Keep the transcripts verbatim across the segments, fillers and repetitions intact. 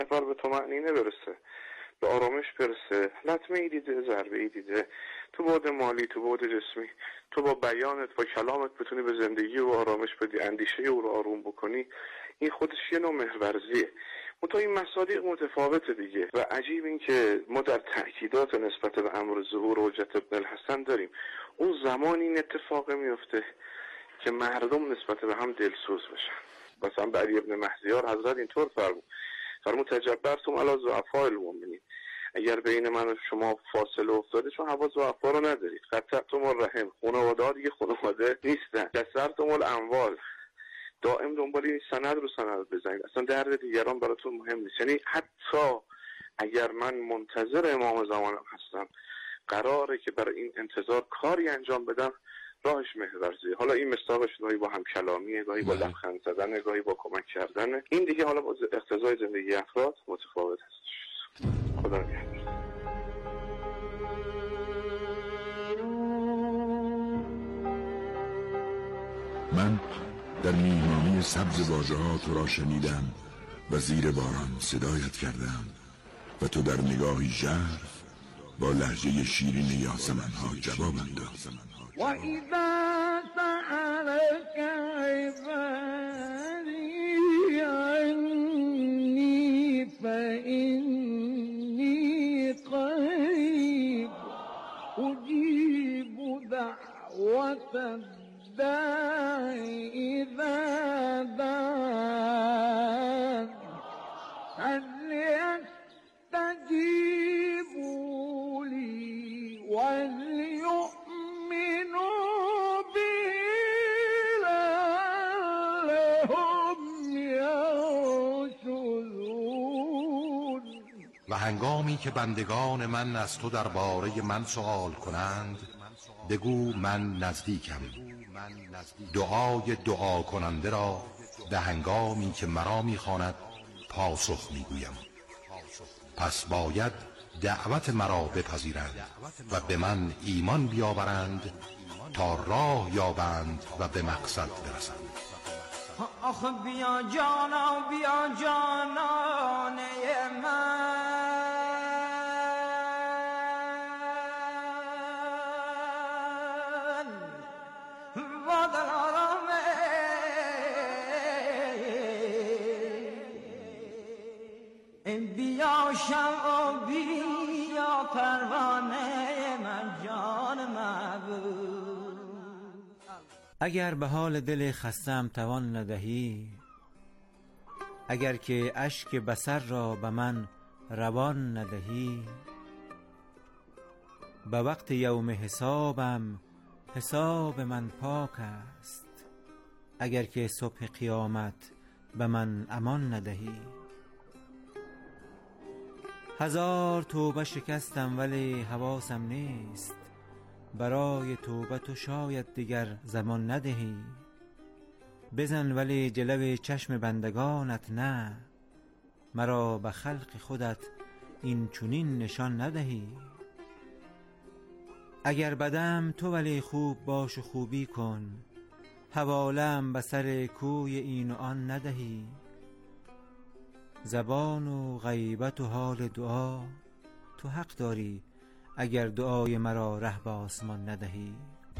نفر به طمأنینه برسه، به آرامش برسه. لطمه ای دیده، ضربه ای دیده، تو بعد مالی، تو بعد جسمی، تو با بیانت، با کلامت بتونی به زندگی و آرامش بدی، اندیشه او رو آروم بکنی. این خودش یه نوع مهرورزیه. منتها این مصادیق متفاوته دیگه. و عجیب این که ما در تأکیدات نسبت به امر ظهور حجت ابن الحسن داریم اون زمان این اتفاق میفته که مردم نسبت به هم دلسوز بشن. مثلا به علی ابن مهدیار حضرت اینطور فرمود فرمود تجبرتم علی ضعفاء المؤمنین، اگر بین من و شما فاصله افتاده چون هوا ضعفا رو ندارید. قطعتم الرحم، خانواده دیگه خانواده نیستن. کسرتم الاموال، دائم دنبال این سند رو سند بزنید، اصلا درد دیگران براتون مهم نیست. یعنی حتی اگر من منتظر امام زمانم هستم، قراره که برای این انتظار کاری انجام بدم، راهش محورزیه. حالا این مصداقش گاهی با هم کلامیه، گاهی با لبخند زدن، گاهی با کمک کردن. این دیگه حالا با اقتضای زندگی افراد متفاوت هست. خدا نگهدار. من در میهمانی سبز باژه‌ها تو را شنیدم و زیر باران صدایت کردم و تو در نگاهی ژرف با لهجه شیرین یاسمن‌ها جوابم داد. و اذا سألك عبادی عنی فإنی قریب اجیب دعوت الداعی اذا دعان فلیستجیبوا لی ولیؤمنوا بی لعلهم یرشدون. و هنگامی که بندگان من از تو درباره من سؤال کنند، بگو من نزدیکم. دعای دعا کننده را به هنگامی که مرا میخواند پاسخ میگویم. پس باید دعوت مرا بپذیرند و به من ایمان بیاورند تا راه یابند و به مقصد برسند. آخ بیا جانا بیا جانانه من، با دلارامه بیا شمع و بیا پروانه من، جان محبوب. اگر به حال دل خستم توان ندهی، اگر که اشک بصر را به من روان ندهی، به وقت یوم حسابم حساب من پاک است، اگر که صبح قیامت به من امان ندهی. هزار توبه شکستم ولی حواسم نیست، برای توبه تو شاید دیگر زمان ندهی. بزن ولی جلوه چشم بندگانت نه، مرا به خلق خودت این چنین نشان ندهی. اگر بدم تو ولی خوب باش و خوبی کن، حوالم به سر کوی این و آن ندهی. زبان و غیبت و حال دعا تو حق داری، اگر دعای مرا ره به آسمان ندهی.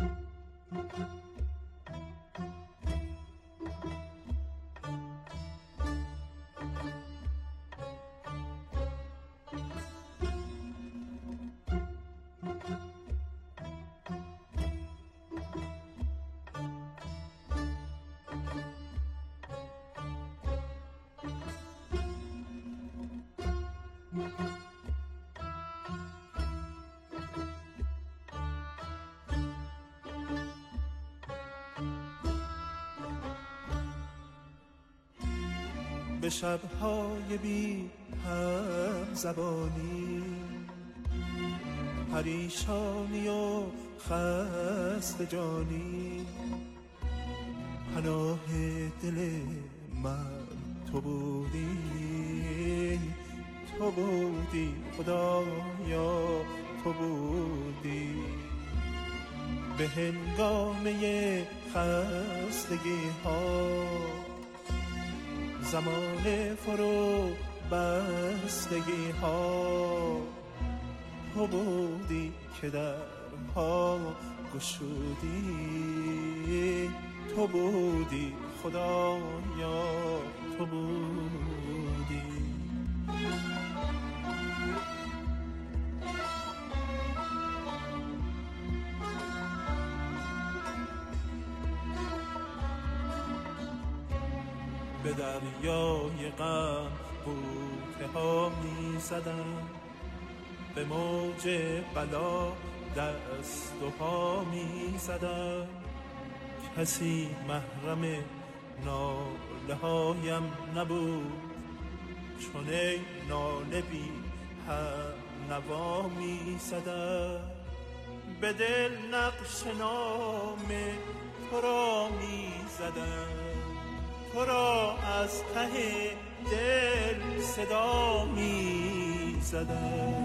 به شب‌های بی هم زبانی، پریشانی و خسته جانی، پناه دل من تو بودی، تو بودی خدایا تو بودی. به هنگامه خستگی ها، زمان فرو بستگی ها، تو بودی که درها گشودی، تو بودی خدایا، تو بودی. به دریای غم بوته ها می زدم، به موج بلا دست و پا می زدم، کسی محرم ناله هایم نبود، چون ای ناله بی هم نوا می زدم. به دل نقش نام تو را می زدم، تو را از ته دل صدا می زدم.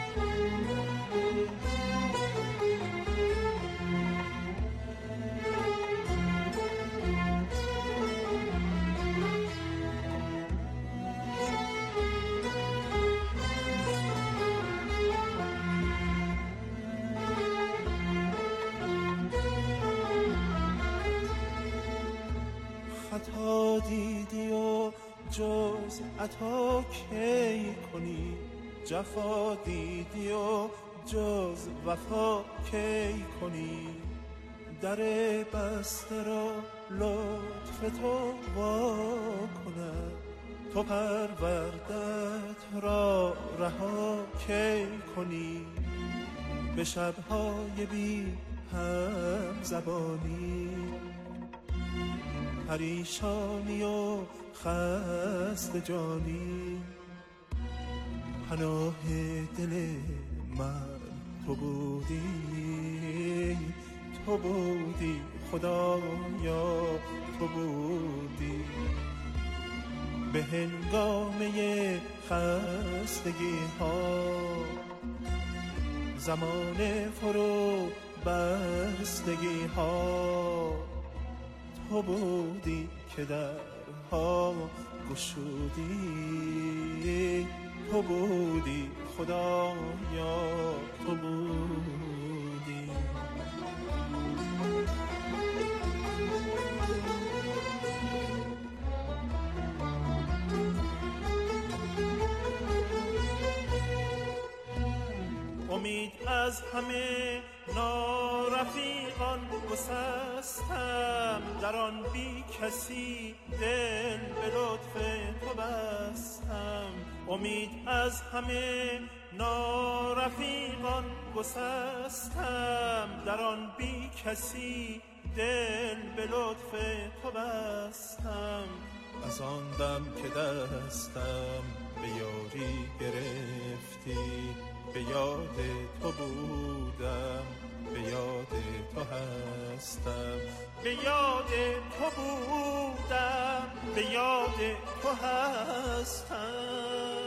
خطا دیدی و جز عطا کی کنی، جفا دیدی و جز وفا کی کنی، در بسته را لطف تو وا کند، تو پروردت را رها کی کنی، به شبهای بی هم زبانی، پریشانی و خسته جانی، پناه دل من تو بودی، تو بودی خدایا، تو بودی. به هنگامه خستگی ها، زمان فرو بستگی ها، تو بودی که درها گشودی، تو بودی خدایا، تو بودی. امید از همه نارفیقان گسستم، در آن بی کسی دل به لطف تو بستم. امید از همه نارفیقان گسستم، در آن بی کسی دل به لطف تو بستم. از آن دم که دستم به یاری گرفتی، به یاد تو بودم، به یاد تو هستم، به یاد تو بودم، به یاد تو هستم.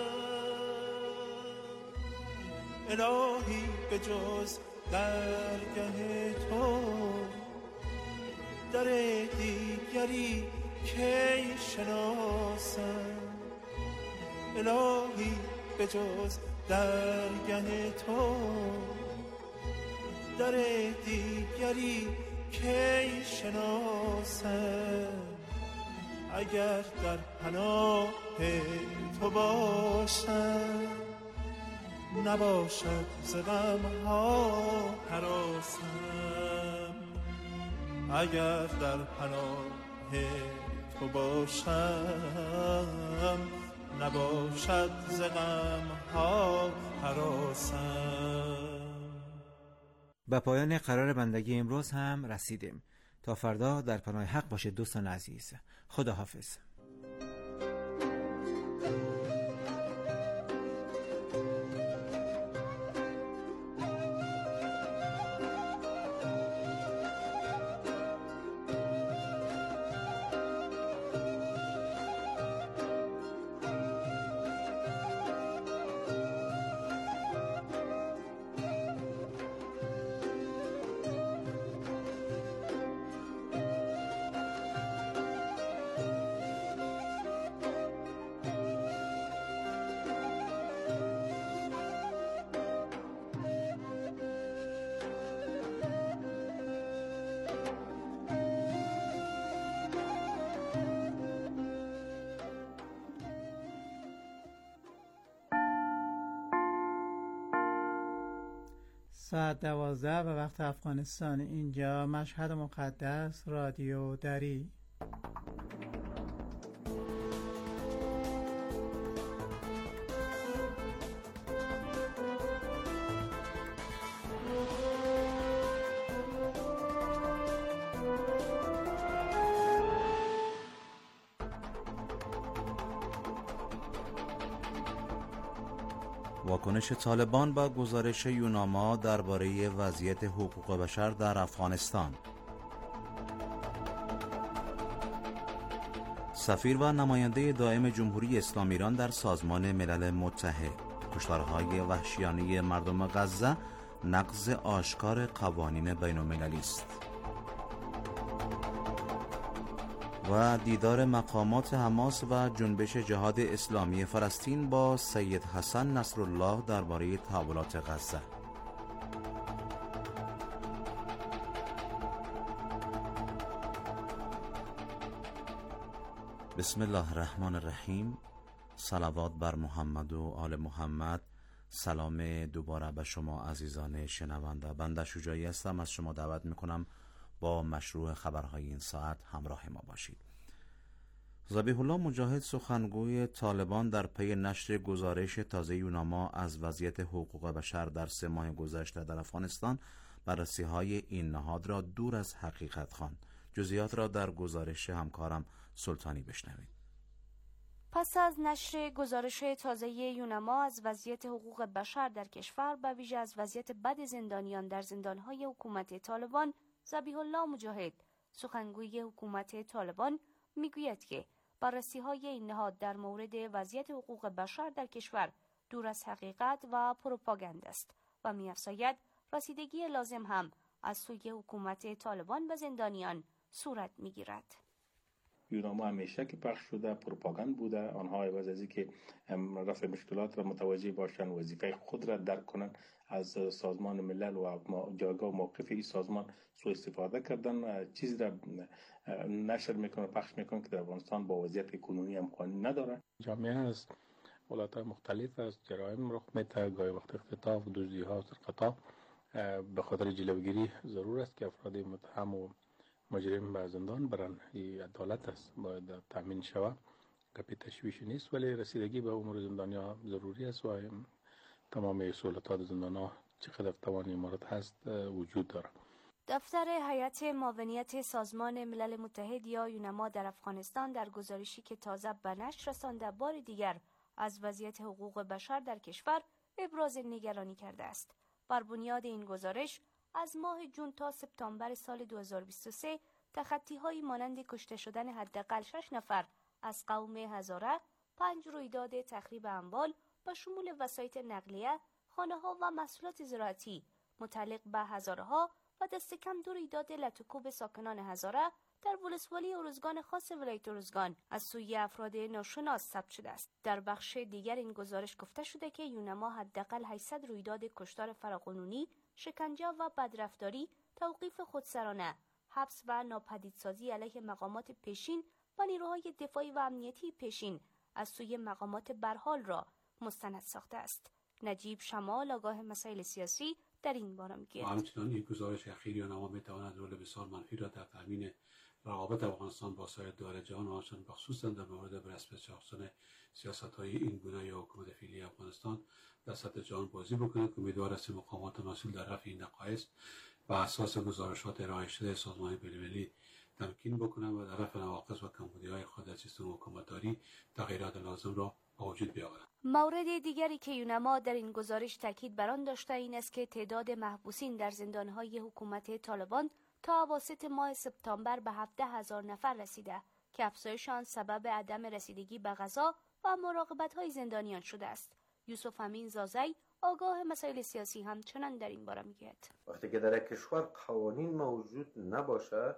الهی به جز درگه تو، در دیگری کی شناسم. الهی به جز درگه تو، در دیگری کی شناسم. اگر در پناه تو باشم، نباشد ز غم ها هراسم. اگر در پناه تو باشم، نباشد ز غم ها هراسم. به پایان قرار بندگی امروز هم رسیدیم. تا فردا در پناه حق باشید دوستان عزیز. خدا حافظ. ساعت دوازده به وقت افغانستان. اینجا مشهد مقدس، رادیو دری. واکنش طالبان با گزارش یوناما درباره وضعیت حقوق بشر در افغانستان. سفیر و نماینده دائم جمهوری اسلامی ایران در سازمان ملل متحد: کشتارهای وحشیانه مردم غزه نقض آشکار قوانین بین المللی است. و دیدار مقامات حماس و جنبش جهاد اسلامی فلسطین با سید حسن نصرالله درباره تحولات غزه. بسم الله الرحمن الرحیم. صلوات بر محمد و آل محمد. سلام دوباره به شما عزیزان شنونده. بنده شجاعی هستم. از شما دعوت میکنم با مشروع خبرهای این ساعت همراه ما باشید. ذبیح الله مجاهد، سخنگوی طالبان، در پی نشر گزارش تازه یوناما از وضعیت حقوق بشر در سه ماه گذشته در افغانستان، بررسی‌های این نهاد را دور از حقیقت خواند. جزئیات را در گزارش همکارم سلطانی بشنوید. پس از نشر گزارش تازه یوناما از وضعیت حقوق بشر در کشور، به ویژه از وضعیت بد زندانیان در زندان‌های حکومت طالبان، ذبیح الله مجاهد، سخنگوی حکومت طالبان، میگوید که بررسی‌های این نهاد در مورد وضعیت حقوق بشر در کشور دور از حقیقت و پروپاگاند است و می‌افزاید رسیدگی لازم هم از سوی حکومت طالبان به زندانیان صورت می‌گیرد. یوناما همیشه که پخش شده پروپاگاند بوده. آنها عوض از اینکه رفع مشکلات را متوجه باشند، وظیفه خود را درک کنند، از سازمان ملل و جایگاه و موقف این سازمان سوء استفاده کردن، چیزی را نشر میکنه، پخش میکنه که در افغانستان با وضعیت کنونی هم قانون نداره. جامعه از ولایت‌های مختلف از جرایم رخ میده، گاهی وقت اختطاف و دزدی‌ها و سرقت‌ها. به خاطر جلوگیری ضرور است که افراد متهم و مجرم به زندان برن. این عدالت است، باید تامین شود. گپی تشویش نیست، ولی رسیدگی به امور زندانیا ضروری است و تمام سهولتات زندان‌ها چقدر توان امارات هست وجود داره. دفتر هیئت معاونیت سازمان ملل متحد یا یوناما در افغانستان در گزارشی که تازه به نشر رسانده، بار دیگر از وضعیت حقوق بشر در کشور ابراز نگرانی کرده است. بر بنیاد این گزارش، از ماه جون تا سپتامبر سال دو هزار و بیست و سه تخطی‌هایی مانند کشته شدن حداقل شش نفر از قوم هزاره، پنج رویداد تخریب اموال با شمول وسایط نقلیه، خانه‌ها و محصولات زراعتی متعلق به هزاره‌ها و دست کم دو رویداد لطوکوب ساکنان هزاره در ولسوالی ارزگان خاص ولایت ارزگان از سوی افراد ناشناس ثبت شده است. در بخش دیگر این گزارش گفته شده که یوناما حداقل هشتصد رویداد کشتار فراقانونی، شکنجه و بدرفتاری، توقیف خودسرانه، حبس و ناپدیدسازی علیه مقامات پیشین و نیروهای دفاعی و امنیتی پیشین از سوی مقامات برحال را مستند ساخته است. نجیب شمال، آگاه مسائل سیاسی، در این باره میگوید همچنان این گزارش اخیر یوناما میتواند رول بسیار منفی را در تامین رقابت افغانستان با سایر دول جهان و آنچنان بخصوصا در مورد برسپه شخصان سیاست‌های این گونه یا حکومت فعلی افغانستان در سطح جهان بازی بکند که امیدوار است مقامات مسئول در رفع این نقایص و اساس گزارشات ارائه شده سازمان بین‌المللی تمکین بکنند و در رفع نواقص و کمبودی‌های خود از سیستم حکومتداری تغییرات لازم را به وجود بیاورند. مورد دیگری که یوناما در این گزارش تاکید بر آن داشته این است که تعداد محبوسین در زندان‌های حکومت طالبان تا اواسط ماه سپتامبر به هفده هزار نفر رسیده که افزایش آن سبب عدم رسیدگی به غذا و مراقبت‌های زندانیان شده است. یوسف امین زازی، آگاه مسائل سیاسی، همچنان در این باره میگوید وقتی که در کشور قوانین موجود نباشه،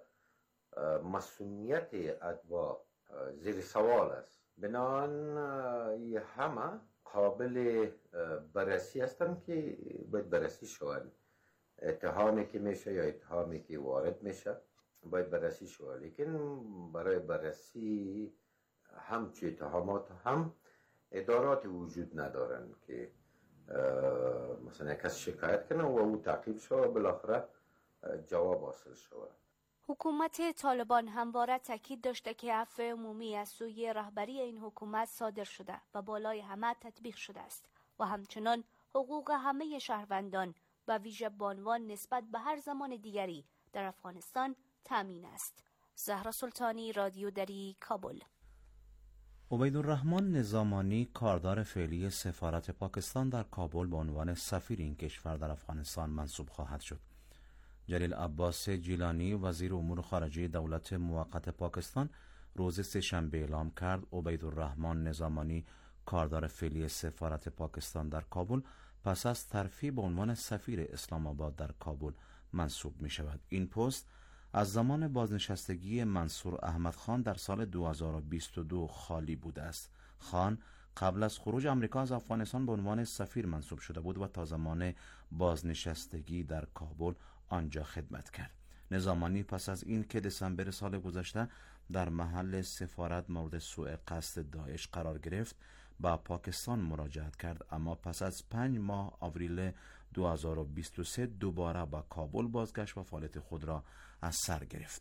مسئولیت اتباع زیر سوال است. بنابراین همه قابل بررسی هستند که باید بررسی شوند. اتهامی که میشه یا اتهامی که وارد میشه باید بررسی شود، لیکن برای بررسی همچه اتهامات هم ادارات وجود ندارن که مثلا کس شکایت کنه و او تعقیب شد و بالاخره جواب حاصل شد. حکومت طالبان همواره تاکید داشته که عفو عمومی از سوی رهبری این حکومت صادر شده و بالای همه تطبیق شده است و همچنان حقوق همه شهروندان و ویژه بانوان نسبت به هر زمان دیگری در افغانستان تامین است. زهرا سلطانی، رادیو دری، کابل. عبیدالرحمن نظامانی کاردار فعلی سفارت پاکستان در کابل به عنوان سفیر این کشور در افغانستان منصوب خواهد شد. جلیل عباس جیلانی وزیر امور خارجه دولت موقت پاکستان روز سه‌شنبه اعلام کرد عبیدالرحمن نظامانی کاردار فعلی سفارت پاکستان در کابل پس از ترفیع به عنوان سفیر اسلام آباد در کابل منصوب می شود. این پست از زمان بازنشستگی منصور احمد خان در سال دو هزار و بیست و دو خالی بوده است. خان قبل از خروج آمریکا از افغانستان به عنوان سفیر منصوب شده بود و تا زمان بازنشستگی در کابل آنجا خدمت کرد. نظامانی پس از این که دسامبر سال گذشته در محل سفارت مورد سوء قصد داعش قرار گرفت با پاکستان مراجعت کرد، اما پس از پنج ماه آوریل دو هزار و بیست و سه دوباره با کابل بازگشت و فعالیت خود را از سر گرفت.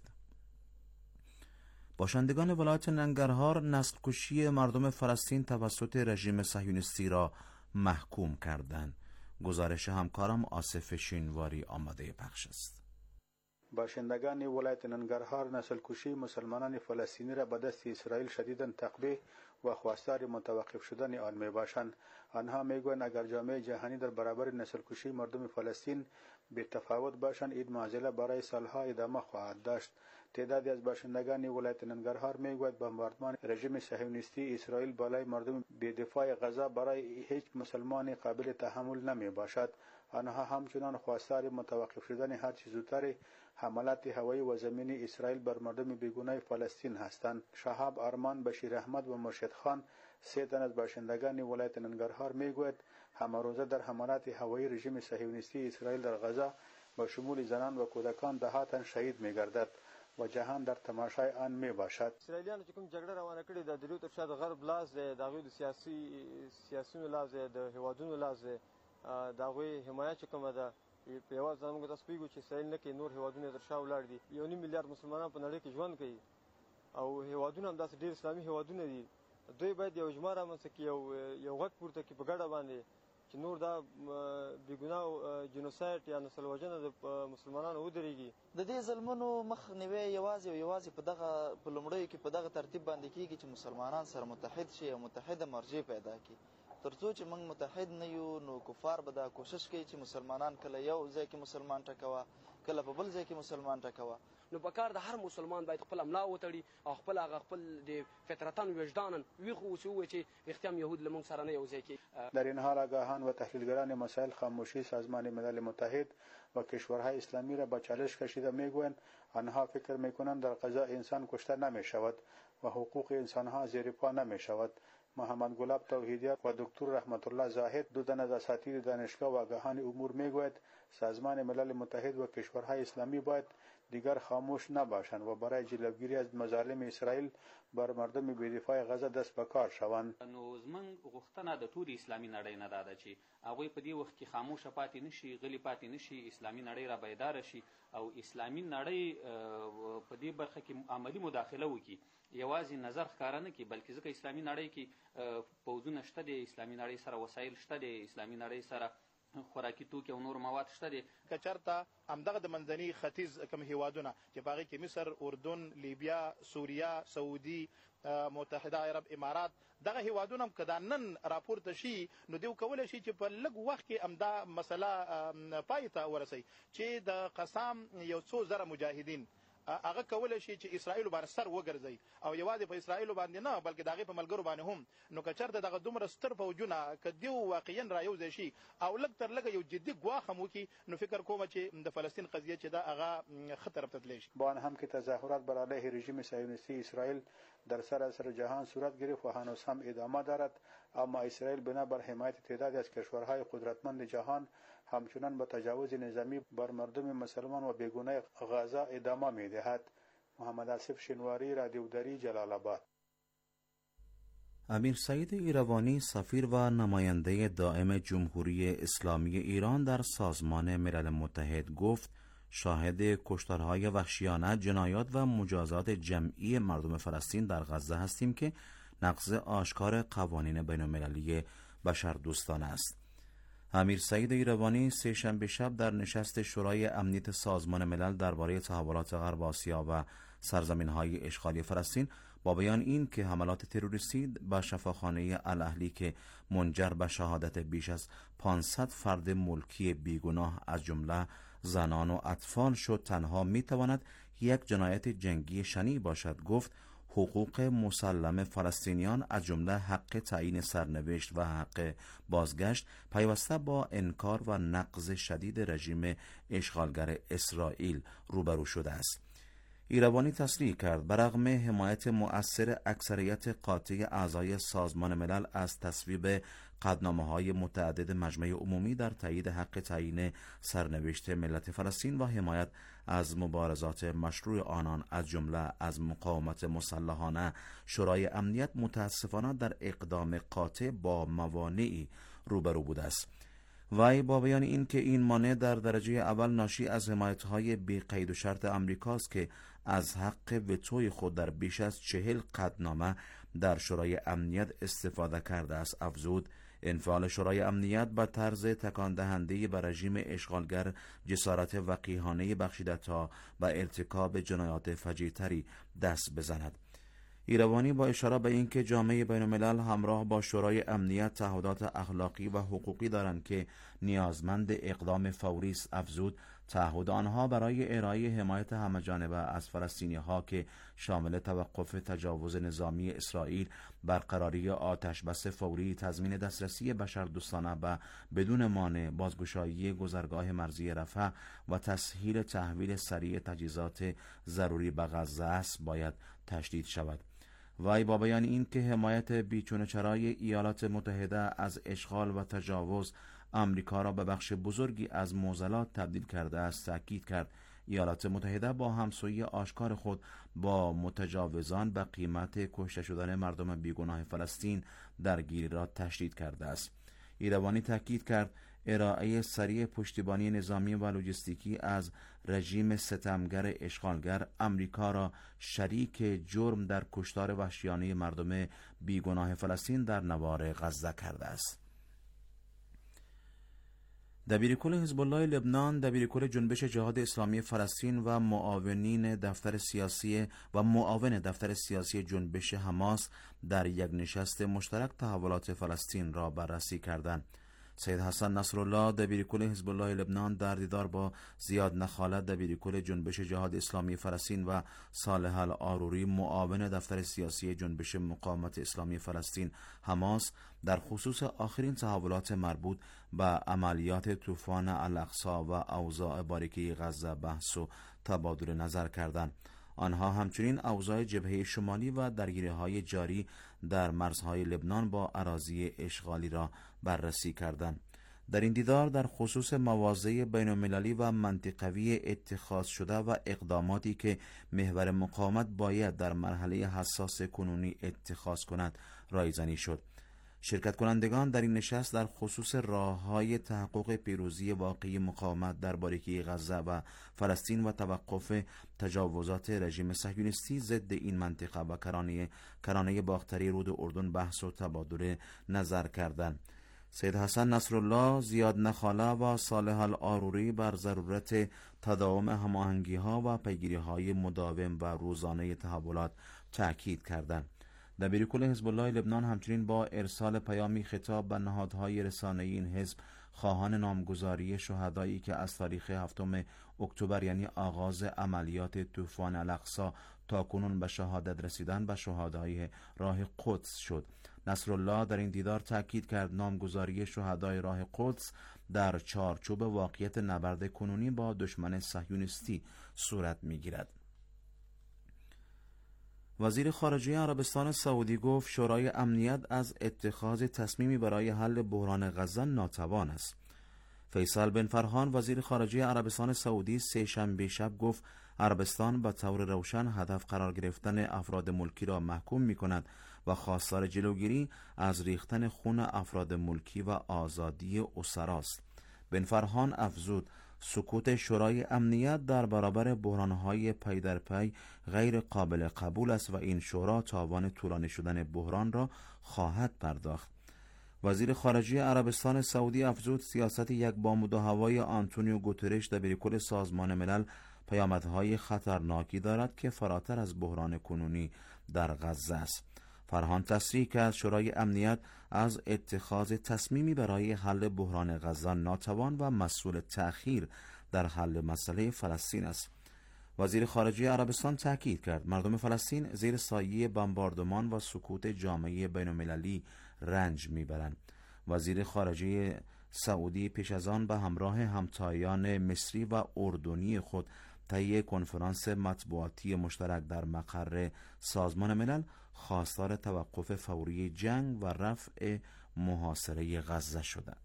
باشندگان ولایت ننگرهار نسل کشی مردم فلسطین توسط رژیم صهیونیستی را محکوم کردند. گزارش همکارم آصف شینواری آماده پخش است. باشندگان ولایت ننگرهار نسل کشی مسلمانان فلسطینی را به دست اسرائیل شدیداً تقبیح و خواستار متوقف شدن آن می باشند. آنها میگویند اگر جامعه جهانی در برابر نسل کشی مردم فلسطین بی تفاوت باشند، این معضله برای سالها ادامه خواهد داشت. تعدادی از باشندگان ولایت ننگرهار میگویند بمباردمان رژیم صهیونیستی اسرائیل بالای مردم بی‌دفاع غزه برای هیچ مسلمانی قابل تحمل نمی باشد. آنها همچنان خواستار متوقف شدن هر چه زودتر حملات هوایی و زمینی اسرائیل بر مردم بیگناه فلسطین هستند. شهاب آرمان، بشیر احمد و مرشد خان، سه تن از باشندگان ولایت ننگرهار میگوید همه روزه در حملات هوایی رژیم صهیونیستی اسرائیل در غزه با شمول زنان و کودکان ده ها تن شهید میگردد و جهان در تماشای آن می باشد. اسرائیلیانو چې کوم جګړه روانه کړې د دریو تر شا د غرب لاس دی، د هغوی د سیاسي سیاسونو لاس دی، د هیوادونو لاس دی، د هغوی حمایه چې کومه ده په یوازې زموږ تاسو پوهېږو چې اسرائیل نه کوي، نور هیوادونه تر شا ولاړ دي. یو نیم میلیارډ مسلمانان په نړۍ کې ژوند کوي او هیوادونه هم داسې ډېر اسلامي هیوادونه دي. دوی باید یو اجماع رامنځته کړي، یو یو غږ پورته کړي په ګډه باندې چې نور دا بېګناه جنوسایډ یا نسل وژنه د مسلمانانو ودرېږي. د دې ظلمونو مخنیوی یوازې او یوازې په دغه په لومړیو کې په دغه ترتیب باندې کېږي چې مسلمانان سره متحد شي او متحده مرجع پیدا کړي. تر څو چې موږ متحد نه یو نو کفار به دا کوشش کوي چې مسلمانان کله یو ځای کې مسلمان ټکوه، کله په بل ځای کې مسلمان ټکوه. نو په کار د هر مسلمان باید خپل املا وتړي او خپل هغه خپل د فطرتن وجدانن ویښ اوسي ووایي چې رښتیا هم یهود له موږ سره نه یو ځای کوي. در این حال آگاهان و تحلیلگران مسائل خاموشی سازمان ملل متحد و کشورهای اسلامی را به چالش کشیده میگویند آنها فکر میکنند در غزه انسان کشته نمیشود و حقوق انسانها زیر پا نمیشود. محمد گلاب توحیدیت و دکتر رحمت الله زاهد، دو تن از اساتید دانشگاه و آگاهان امور میگوید سازمان ملل متحد و کشورهای اسلامی باید دیگر خاموش نباشند و برای جلوگیری از مظالم اسرائیل بر مردم بی‌دفاع غزه دست به کار شوند. نو زمونږ غوښتنه د ټولې اسلامي نړۍ نه دا ده چې هغوی په دې وخت کې خاموشه پاتې نه شي، غلي پاتې نه شي، اسلامي نړۍ را بیداره شي او اسلامي نړۍ په دې برخه کې عملي مداخله وکړي. یوازې نظر ښکاره نه کړي، بلکې ځکه اسلامي نړۍ کې پوځونه شته دي، اسلامي نړۍ سره وسایل شته دي، اسلامي نړۍ سره خوراکي توکي او نور مواد شته دي. که چېرته همدغه د منځني ختیځ کوم هیوادونه چې په هغې کې مصر، اردن، لیبیا، سوریه، سعودي، متحده عرب امارات، دغه هیوادونه هم که دا نن راپورته شي نو دوی کولی شي چې په لږ وخت کې همدا مسله پای ته ورسوي چې د قسام یو څو زره مجاهدین هغه کولی شي چې اسرائیل باندې سر وګرځوي او یوازې په اسرائیل باندې نه بلکې د هغې په ملګرو باندې هم. نو که چېرته دغه دومره ستر فوجونه که دوی واقعا رایوځای شي او لږ تر لږه یو جدي ګواښ هم وکړي نو فکر کومه چې د فلسطین قضیه چې ده هغه ښه طرف ته تللی شي. با آن هم که تظاهرات بر علیه رژیم صهیونیستی اسرائیل در سراسر جهان صورت گرفت و هنوز هم ادامه دارد، اما اسرائیل بنابر حمایت تعدادی از کشورهای قدرتمند جهان همچنان به تجاوز نظامی بر مردم مسلمان و بیگناه غزه ادامه می‌دهد. محمد آصف شینواری، رادیو دری، جلال آباد. امیر سعید ایروانی سفیر و نماینده دائم جمهوری اسلامی ایران در سازمان ملل متحد گفت شاهد کشتارهای وحشیانه، جنایات و مجازات جمعی مردم فلسطین در غزه هستیم که نقض آشکار قوانین بین المللی بشردوستانه است. امیر سعید ایروانی سه شنبه شب در نشست شورای امنیت سازمان ملل درباره تحولات غرب آسیا و سرزمین‌های اشغالی فلسطین با بیان این که حملات تروریستی به شفاخانه الاهلی که منجر به شهادت بیش از پانصد فرد ملکی بیگناه از جمله زنان و اطفال شد تنها میتواند یک جنایت جنگی شنیع باشد، گفت حقوق مسلم فلسطینیان از جمله حق تعیین سرنوشت و حق بازگشت پیوسته با انکار و نقض شدید رژیم اشغالگر اسرائیل روبرو شده است. ایروانی تصریح کرد برغم حمایت مؤثر اکثریت قاطع اعضای سازمان ملل از تصویب قطعنامه‌های متعدد مجمع عمومی در تایید حق تعیین سرنوشت ملت فلسطین و حمایت از مبارزات مشروع آنان از جمله از مقاومت مسلحانه، شورای امنیت متاسفانه در اقدام قاطع با موانعی روبرو بوده است. وی با بیان این که این مانع در درجه اول ناشی از حمایت‌های بی قید و شرط امریکاست که از حق وتوی خود در بیش از چهل قطعنامه در شورای امنیت استفاده کرده است، افزود انفعال شورای امنیت به طرز تکان دهنده به رژیم اشغالگر جسارت وقیحانه بخشیده تا به ارتکاب جنایات فجیع‌تری دست بزند. ایروانی با اشاره به اینکه جامعه بین الملل همراه با شورای امنیت تعهدات اخلاقی و حقوقی دارند که نیازمند اقدام فوری است، افزود تعهد آنها برای ارائه حمایت همه‌جانبه از فلسطینی‌ها که شامل توقف تجاوز نظامی اسرائیل، برقراری آتشبس فوری، تضمین دسترسی بشردوستانه و بدون مانع بازگشایی گذرگاه مرزی رفح و تسهیل تحویل سریع تجهیزات ضروری به غزه است باید تشدید شود. وی با بیان این که حمایت بیچون چرای ایالات متحده از اشغال و تجاوز امریکا را به بخش بزرگی از معضلات تبدیل کرده است، تأکید کرد ایالات متحده با همسویی آشکار خود با متجاوزان به قیمت کشته شدن مردم بیگناه فلسطین درگیری را تشدید کرده است. ایروانی تأکید کرد ارائه سریع پشتیبانی نظامی و لوجستیکی از رژیم ستمگر اشغالگر امریکا را شریک جرم در کشتار وحشیانه مردم بیگناه فلسطین در نوار غزه کرده است. دبیرکل حزب الله لبنان، دبیرکل جنبش جهاد اسلامی فلسطین و معاونین دفتر سیاسی و معاون دفتر سیاسی جنبش حماس در یک نشست مشترک تحولات فلسطین را بررسی کردند. سید حسن نصرالله دبیرکل حزب الله لبنان در دیدار با زیاد نخاله دبیرکل جنبش جهاد اسلامی فلسطین و صالح العاروری معاون دفتر سیاسی جنبش مقاومت اسلامی فلسطین حماس در خصوص آخرین تحولات مربوط به عملیات طوفان الاقصی و اوضاع باریکه غزه بحث و تبادل نظر کردند. آنها همچنین اوضاع جبهه شمالی و درگیری‌های جاری در مرزهای لبنان با اراضی اشغالی را بررسی کردند. در این دیدار در خصوص مواضع بین‌المللی و منطقوی اتخاذ شده و اقداماتی که محور مقاومت باید در مرحله حساس کنونی اتخاذ کند رایزنی شد. شرکت کنندگان در این نشست در خصوص راه‌های تحقق پیروزی واقعی مقاومت در باریکه غزه و فلسطین و توقف تجاوزات رژیم صهیونیستی ضد این منطقه و کرانه کرانه باختری رود اردن بحث و تبادل نظر کردند. سید حسن نصرالله، زیاد نخاله و صالح العاروری بر ضرورت تداوم هماهنگی‌ها و پیگیری‌های مداوم و روزانه تحولات تأکید کردند. دبیرکل حزب الله لبنان همچنین با ارسال پیامی خطاب به نهادهای رسانه‌ای این حزب خواهان نامگذاری شهدایی که از تاریخ هفتم اکتبر یعنی آغاز عملیات طوفان الاقصی تا کنون به شهادت رسیدن به شهدای راه قدس شد. نصرالله در این دیدار تأکید کرد نامگذاری شهدای راه قدس در چارچوب واقعیت نبرد کنونی با دشمن صهیونیستی صورت می‌گیرد. وزیر خارجه عربستان سعودی گفت شورای امنیت از اتخاذ تصمیمی برای حل بحران غزه ناتوان است. فیصل بن فرحان وزیر خارجه عربستان سعودی سه شنبه شب گفت عربستان به طور روشن هدف قرار گرفتن افراد ملکی را محکوم می کند و خواستار جلوگیری از ریختن خون افراد ملکی و آزادی اسراست. بن فرهان افزود سکوت شورای امنیت در برابر بحران‌های پی در پی غیر قابل قبول است و این شورا تاوان طولانی شدن بحران را خواهد پرداخت. وزیر خارجه عربستان سعودی افزود سیاست یک بام دو هوای آنتونیو گوترش دبیرکل سازمان ملل پیامدهای خطرناکی دارد که فراتر از بحران کنونی در غزه است. فرهان تصریح کرد شورای امنیت از اتخاذ تصمیمی برای حل بحران غزه ناتوان و مسئول تأخیر در حل مسئله فلسطین است. وزیر خارجه عربستان تاکید کرد مردم فلسطین زیر سایه بمباردمان و سکوت جامعه بین‌المللی رنج میبرند. وزیر خارجه سعودی پیش از آن به همراه همتایان مصری و اردنی خود طی کنفرانس مطبوعاتی مشترک در مقر سازمان ملل خواستار توقف فوری جنگ و رفع محاصره غزه شدند.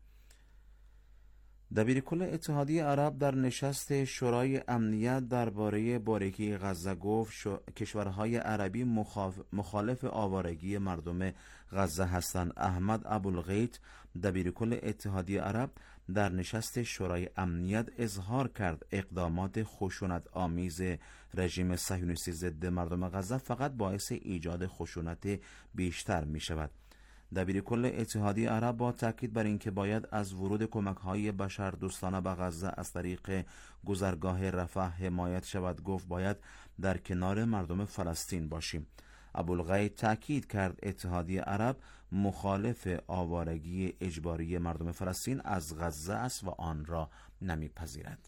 دبیرکل اتحادیه عرب در نشست شورای امنیت درباره بارگی غزه گفت شو... کشورهای عربی مخاف... مخالف آوارگی مردم غزه هستند. احمد ابوالغیت دبیرکل اتحادیه عرب در نشست شورای امنیت اظهار کرد اقدامات خشونت آمیز رژیم صهیونیستی ضد مردم غزه فقط باعث ایجاد خشونت بیشتر می شود. دبیرکل اتحادیه عرب با تاکید بر اینکه باید از ورود کمک‌های بشردوستانه به غزه از طریق گذرگاه رفح حمایت شود گفت باید در کنار مردم فلسطین باشیم. ابوالغیت تاکید کرد اتحادیه عرب مخالف آوارگی اجباری مردم فلسطین از غزه است و آن را نمیپذیرد.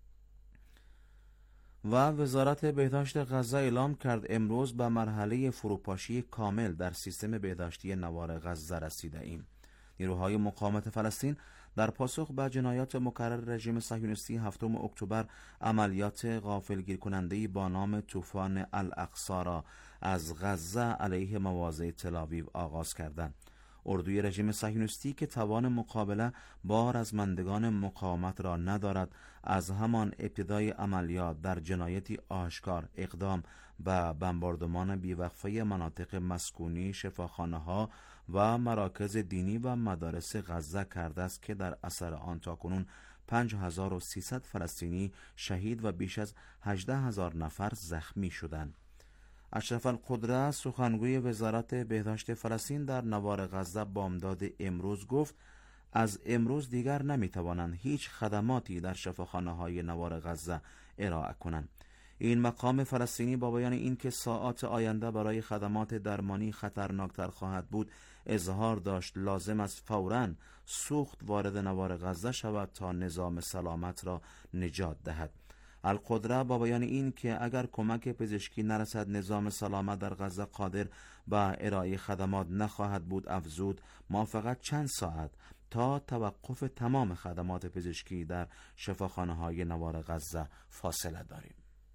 و وزارت بهداشت غزه اعلام کرد امروز به مرحله فروپاشی کامل در سیستم بهداشتی نوار غزه رسیده ایم. نیروهای مقاومت فلسطین در پاسخ به جنایات مکرر رژیم صهیونیستی هفتم اکتبر عملیات غافلگیر کننده با نام طوفان الاقصی را از غزه علیه مواضع تل‌آویو آغاز کردند. اردوی رژیم صهیونیستی که توان مقابله با رزمندگان مقاومت را ندارد از همان ابتدای عملیات در جنایتی آشکار اقدام به بمباردمان بیوقفه مناطق مسکونی، شفاخانه‌ها و مراکز دینی و مدارس غزه کرده است که در اثر آن تاکنون پنج هزار و سیصد فلسطینی شهید و بیش از هجده هزار نفر زخمی شدند. اشرف القدره سخنگوی وزارت بهداشت فلسطین در نوار غزه بامداد امروز گفت از امروز دیگر نمیتوانند هیچ خدماتی در شفاخانه‌های نوار غزه ارائه کنند. این مقام فلسطینی با بیان اینکه ساعات آینده برای خدمات درمانی خطرناکتر خواهد بود اظهار داشت لازم است فوراً سوخت وارد نوار غزه شود تا نظام سلامت را نجات دهد. القدره با بیان این که اگر کمک پزشکی نرسد نظام سلامت در غزه قادر به ارائه خدمات نخواهد بود افزود ما فقط چند ساعت تا توقف تمام خدمات پزشکی در شفاخانه‌های نوار غزه فاصله داریم.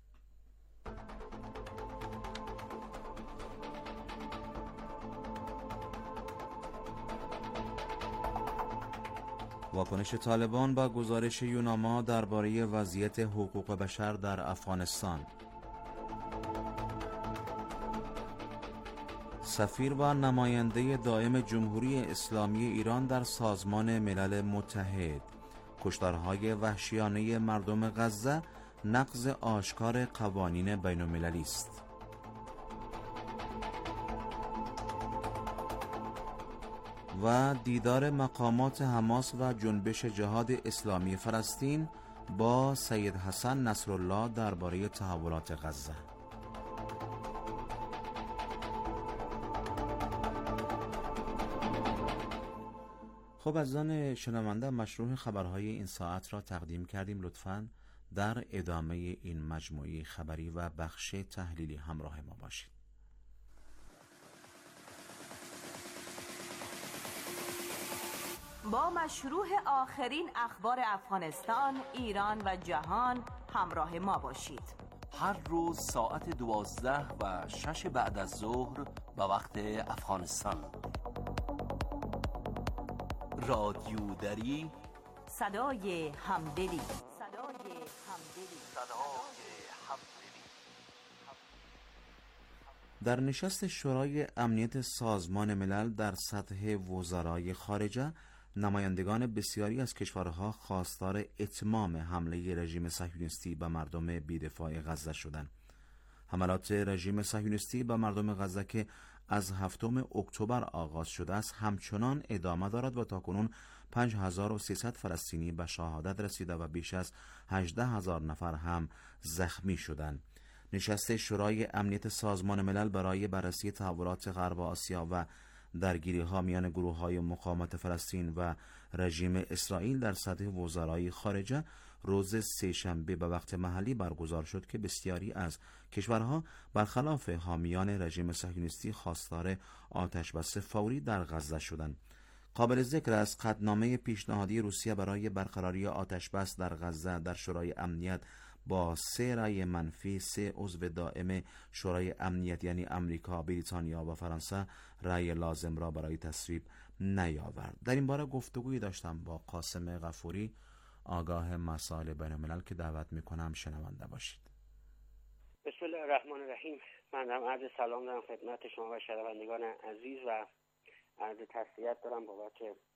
واکنش طالبان با گزارش یوناما درباره وضعیت حقوق بشر در افغانستان. سفیر و نماینده دائم جمهوری اسلامی ایران در سازمان ملل متحد: کشتارهای وحشیانه مردم غزه نقض آشکار قوانین بین‌المللی است. و دیدار مقامات حماس و جنبش جهاد اسلامی فلسطین با سید حسن نصرالله درباره تحولات غزه. خب عزیزان شنونده، مشروع خبرهای این ساعت را تقدیم کردیم. لطفاً در ادامه این مجموعه خبری و بخش تحلیلی همراه ما باشید. با مشروع آخرین اخبار افغانستان، ایران و جهان همراه ما باشید. هر روز ساعت دوازده و شش بعد از ظهر به وقت افغانستان. رادیو دری صدای همدلی. صدای همدلی. صدای همدلی. در نشست شورای امنیت سازمان ملل در سطح وزرای خارجه، نمایندگان بسیاری از کشورها خواستار اتمام حمله رژیم صهیونیستی به مردم بی‌دفاع غزه شدند. حملات رژیم صهیونیستی به مردم غزه که از هفتم اکتبر آغاز شده است همچنان ادامه دارد و تاکنون پنج هزار و سیصد فلسطینی به شهادت رسیده و بیش از هجده هزار نفر هم زخمی شدند. نشست شورای امنیت سازمان ملل برای بررسی تحولات غرب آسیا و درگیری ها میان گروه های مقاومت فلسطین و رژیم اسرائیل در سطح وزرای خارجه روز سه‌شنبه به وقت محلی برگزار شد که بسیاری از کشورها برخلاف حامیان رژیم صهیونیستی خواستار آتشبس فوری در غزه شدند. قابل ذکر است قطعنامه پیشنهادی روسیه برای برقراری آتشبس در غزه در شورای امنیت با سه رأی منفی سه عضو دائم شورای امنیت یعنی امریکا، بریتانیا و فرانسه رأی لازم را برای تصویب نیاورد. در این باره گفتگویی داشتم با قاسم غفوری، آگاه مسائل بین الملل که دعوت میکنم شنونده باشید. بسم الله الرحمن الرحیم. من هم عرض سلام دارم خدمت شما و شنوندگان عزیز و عرض تسلیت دارم بابت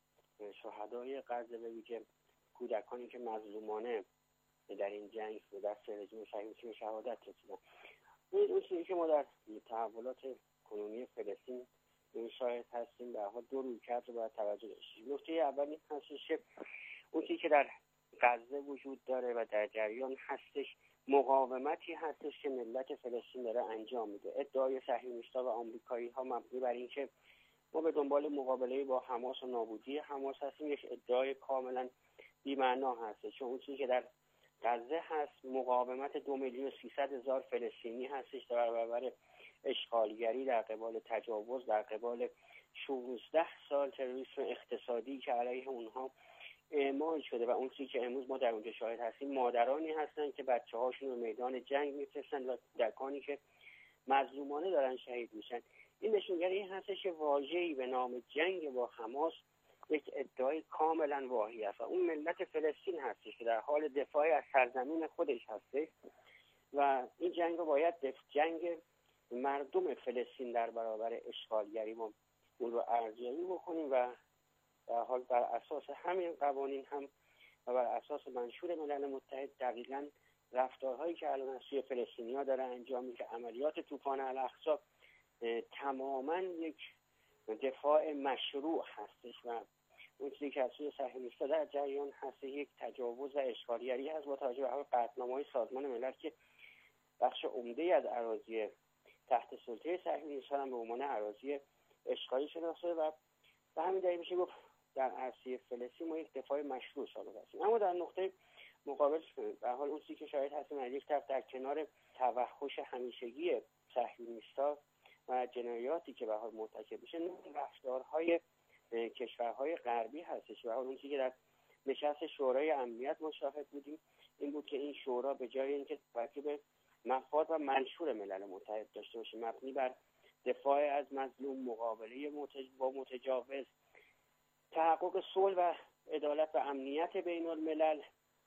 شهدای غزه، به ویژه کودکانی که مظلومانه در این جنگ به دست رژیم صهیونیستی شهادت رسیدن. اون چیزی که ما در تحولات کنونی فلسطین شاهد هستیم به حال دو رویکرد رو باید توجه داشتیم. نکته اول این هستش که اون چیزی که در غزه وجود داره و در جریان هستش مقاومتی هستش که ملت فلسطین داره انجام میده. ادعای صهیونیست‌ها و آمریکایی ها مبنی بر این که ما به دنبال مقابله با حماس و نابودی حماس هستیم، یک ادعای کاملا بی‌معنا هستش. چون اون چیزی که در غزه هست مقاومت دو میلیون و سیصد هزار فلسطینی هستش در برابر اشغالگری، در قبال تجاوز، در قبال شانزده سال تروریسم اقتصادی که علیه اونها اعمال شده. و اون چیزی که امروز ما در اونجا شاهد هستیم مادرانی هستن که بچه هاشون رو میدان جنگ میفرستن و کودکانی که مظلومانه دارن شهید میشن. این نشونگری این هستش که واژه‌ای به نام جنگ با حماس یک ادعای کاملا واهی است و اون ملت فلسطین هستش که در حال دفاع از سرزمین خودش هستش و این جنگ رو باید جنگ مردم فلسطین در برابر اشغالگری ما اون رو ارزیابی بکنیم و در حال بر اساس همین قوانین هم و بر اساس منشور ملل متحد دقیقاً رفتارهایی که الان از سوی فلسطینی‌ها داره انجام میشه، عملیات طوفان الاقصی تماماً یک دفاع مشروع هستش و اون چیزی که از سوی صهیونیست‌ها در جریان هست یک تجاوز و اشغالگری هست با توجه به قطعنامه‌های سازمان ملل که بخش عمده از اراضی تحت سلطه صهیونیست‌ها هم به عنوان اراضی اشغالی شناخته و به همین دلیل میشه گفت در عرصه فلسطین ما یک دفاع مشروع صادر هستیم. اما در نقطه مقابل به حال اون چیزی که شاید هستیم از یک طرف در کنار توحش همیشگی صهیونیست‌ها و جنایاتی که به حال مرتکب میشه رفتارهای کشورهای غربی هستش و اون چیزی که در نشست شورای امنیت ما شاهد بودیم این بود که این شورا به جای اینکه توجه به مفاد و منشور ملل متحد داشته باشه مبنی بر دفاع از مظلوم، مقابله با متجاوز، تحقق صلح و عدالت و امنیت بین الملل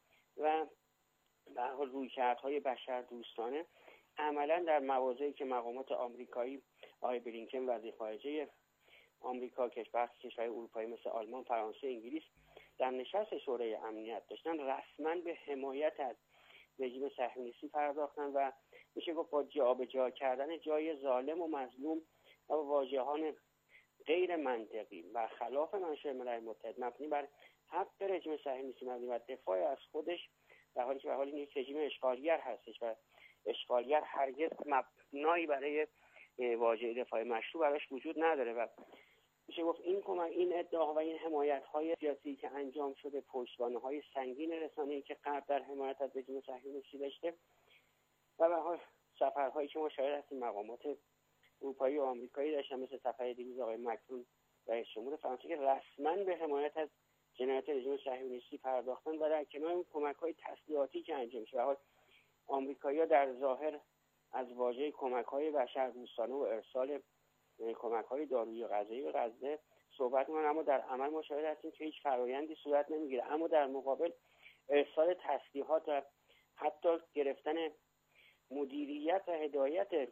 و به هر حال رویکردهای بشردوستانه عملا در مواضعی که مقامات آمریکایی آقای بلینکن وزیر خارجه آمریکا، کشور کشورهای اروپایی مثل آلمان، فرانسه، انگلیس در نشست شورای امنیت داشتن رسما به حمایت از رژیم صهیونیستی پرداختن و میشه گفت با جابجا کردن جای ظالم و مظلوم و واژه‌های غیر منطقی و خلاف منشور ملل متحد مبنی بر حق رژیم صهیونیستی مبنی بر دفاع از خودش، در حالی که به حال این یک رژیم اشغالگر هستش و اشغالگر هرگز مبنایی برای واژه دفاع مشروع براش وجود نداره و میشه گفت این کمک این ادعا و این حمایت‌های سیاسی که انجام شده پشتوانه‌های سنگین رسانه‌ای که غرب در حمایت از رژیم صهیونیستی داشته و به حال سفرهایی که ما شاهد هستیم مقامات اروپایی و آمریکایی داشتن مثل سفر دیروز آقای مکرون رئیس جمهور فرانسه که رسما به حمایت از جنایات رژیم صهیونیستی پرداختن و در کنار اون کمک‌های تسلیحاتی که انجام شده. به حال آمریکایی‌ها در ظاهر از واژه کمک‌های بشردوستانه و ارسال کمک‌های دارویی و غذایی به غزه صحبت می‌کنن اما در عمل ما شاهد هستیم که هیچ فرآیندی صورت نمی‌گیره. اما در مقابل ارسال تسلیحات و حتی گرفتن مدیریت و هدایت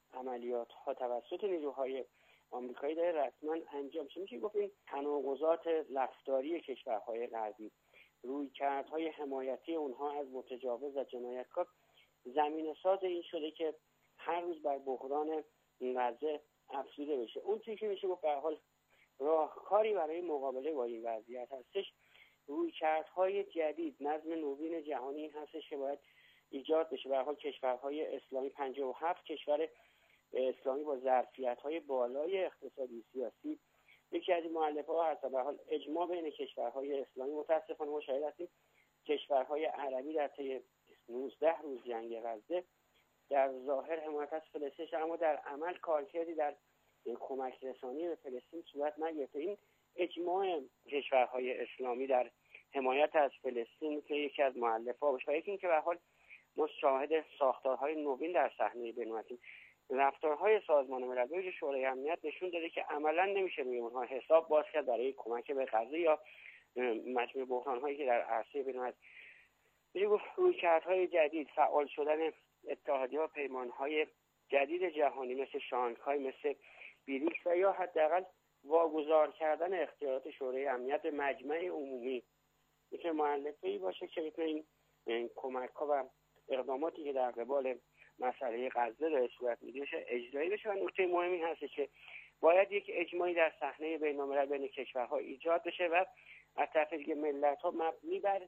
عملیات ها توسط نیروهای آمریکایی داره رسما انجام میشه. میشه گفت این تناقضات رفتاری کشورهای غربی، رویکردهای حمایتی اونها از متجاوز و جنایتکار زمینه ساز این شده که هر روز بر بحران این وضع افزوده بشه. اون چیزی که میشه گفت به هر حال راهکاری برای مقابله با این وضعیت هستش، رویکردهای جدید، نظم نوین جهانی این هستش که باید ایجاد بشه. به هر حال کشورهای اسلامی، پنجاه و هفت کشور اسلامی با ظرفیت‌های بالای اقتصادی سیاسی، یکی از این مؤلفه‌ها هست. به هر حال اجماع بین کشورهای اسلامی، متأسفانه ما شاهد هستیم کشورهای عربی در طی نوزده روز جنگ غزه در ظاهر حمایت از فلسطین، اما در عمل کارکردی در کمک رسانی به فلسطین صورت نگرفته. این اجماع کشورهای اسلامی در حمایت از فلسطین که یکی از مؤلفه‌ها باشه. و یکی این که به هر حال ما شاهد ساختارهای نوین در صحنه بین‌المللی، رفتارهای سازمان ملل به ویژه شورای امنیت نشون داده که عملاً نمیشه روی اونها حساب باز کرد برای کمک به غزه یا مجموع بحران‌هایی که در عرصه بین‌المللی میشه گفت رویکردهای جدید، فعال شدن اتحادیه و پیمان‌های جدید جهانی مثل شانگهای، مثل بریکس و یا حداقل واگذار کردن اختیارات شورای امنیت به مجمع عمومی میتونه مؤلفه‌ای باشه که میتونه این کمک‌ها و اقداماتی که در قبال مسئله غزه داره صورت میگیره اجرایی بشه. و نکته مهمی هست که باید یک اجماعی در صحنه بین‌الملل بین کشورها ایجاد بشه و از طرف دیگه ملت‌ها مبنی بر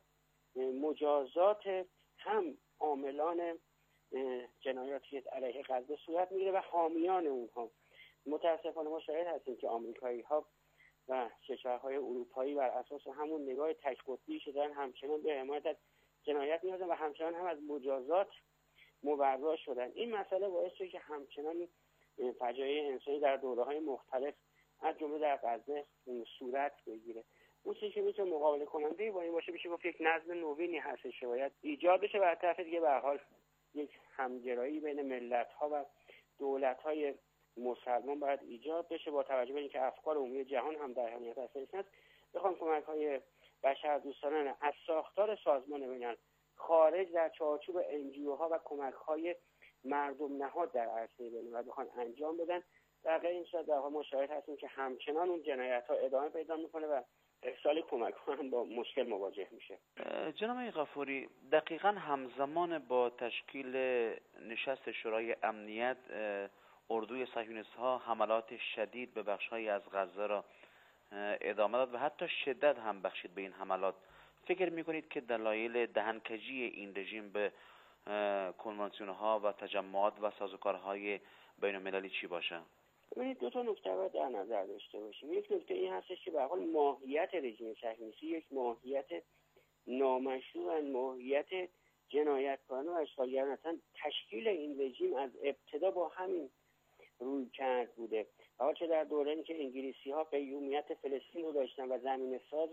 مجازات هم عاملان جنایاتی علیه غزه صورت میگیره و حامیان اونها. متاسفانه ما شاهد هستیم که آمریکایی‌ها و کشورهای اروپایی بر اساس همون نگاه تک قطبی شدن همچنان به حمایت از جنایت می‌آیند و همچنان هم از مجازات مبرا شدن. این مسئله باعث شده که همچنان فجایع انسانی در دوره‌های مختلف از جمله در غزه صورت بگیره. اون چیزی که میتونه مقابله کننده با این باشه میشه گفت یک نظم نوینی هستش که باید ایجاد بشه و از طرف دیگه به هر حال یک همگرایی بین ملت‌ها و دولت‌های مسلمان باید ایجاد بشه با توجه به اینکه افکار عمومی جهان هم در حمایت از فلسطین است. بخوام کمک‌های بشردوستانه از ساختار سازمان ملل خارج در چارچوب انجیوها و کمک‌های مردم نهاد در عرصه بین‌المللی بخوان انجام بدن، در غیر این صورت در حال مشاهده هستیم که همچنان اون جنایت‌ها ادامه پیدا می‌کنه و ارسال کمک‌ها هم با مشکل مواجه میشه. جناب آقای غفوری، دقیقاً همزمان با تشکیل نشست شورای امنیت اردوی صهیونیست‌ها حملات شدید به بخش‌هایی از غزه را ادامه داد و حتی شدت هم بخشید به این حملات. فکر می‌کنید که دلایل دهنکجی این رژیم به کنوانسیون‌ها و تجمعات و سازوکارهای بین‌المللی چی باشه؟ ببینید دو تا نکته باید در نظر داشته باشیم. یک نکته این هستش که به هر حال ماهیت رژیم صهیونیستی یک ماهیت نامشروع و ماهیت جنایتکارانه و اشغالگرانه. اصلا تشکیل این رژیم از ابتدا با همین روی کرد بوده. حالا چه در دورانی که انگلیسی‌ها قیومیت فلسطین رو داشتن و زمینه ساز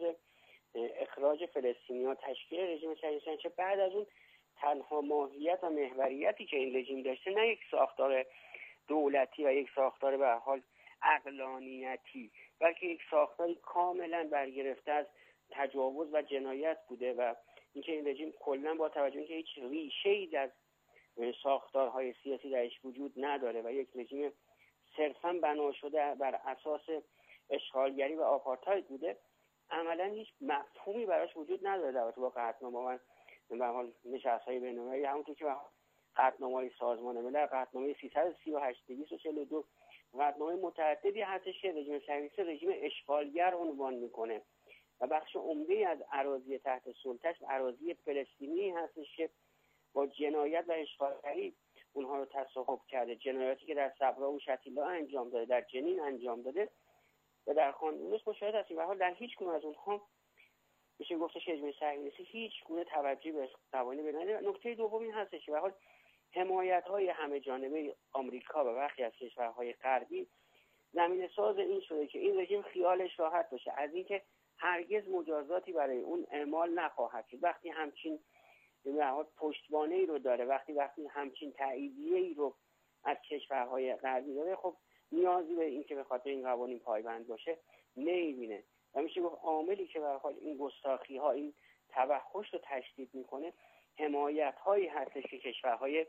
اخراج فلسطینی‌ها تشکیل رژیم صهیونیستی، چه بعد از اون تنها ماهیت و محوریتی که این رژیم داشته نه یک ساختار دولتی و یک ساختار به هر حال عقلانیتی، بلکه یک ساختاری کاملا برگرفته از تجاوز و جنایت بوده و اینکه این رژیم کلا با توجه اینکه هیچ ریشه‌ای از ساختارهای سیاسی درش وجود نداره و یک رژیم صرفاً بنا شده بر اساس اشغالگری و آپارتاید بوده، عملاً هیچ مفهومی براش وجود نداره در رابطه با قطعنامه و به هر حال نشست‌های بین‌المللی. همونطور که قطعنامه‌های سازمان ملل، قطعنامه سیصد و سی و هشت دویست و چهل و دو، قطعنامه متعددی هستش که رژیم صهیونیستی رژیم اشغالگر عنوان میکنه و بخش عمده‌ای از اراضی تحت سلطه‌اش اراضی فلسطینی هستش که با جنایت و اشغالگری اونها رو تصاحب کرده. جنایاتی که در صبرا و شتیلا انجام داده، در جنین انجام داده و در خان یونس مشاهد هستیم. به هر حال در هیچ کدوم از اونها میشه گفتش رژیم صهیونیستی هیچ گونه توجهی به قوانین بین‌المللی. نکته دوم این هستش که به هر حال حمایت‌های همه جانبه آمریکا و برخی از کشورهای غربی زمینه ساز این شده که این رژیم خیالش راحت باشه از اینکه هرگز مجازاتی برای اون اعمال نخواهد شد. وقتی همچین به هر حال پشتوانه‌ای رو داره، وقتی وقتی همچین تاییدیه‌ای رو از کشورهای غربی داره، خب نیازی به این که به خاطر این قوانین پایبند باشه نمی‌بینه و میشه گفت عاملی که به هر حال این گستاخی‌ها، این توحش رو تشدید میکنه حمایت‌هایی هستش که کشورهای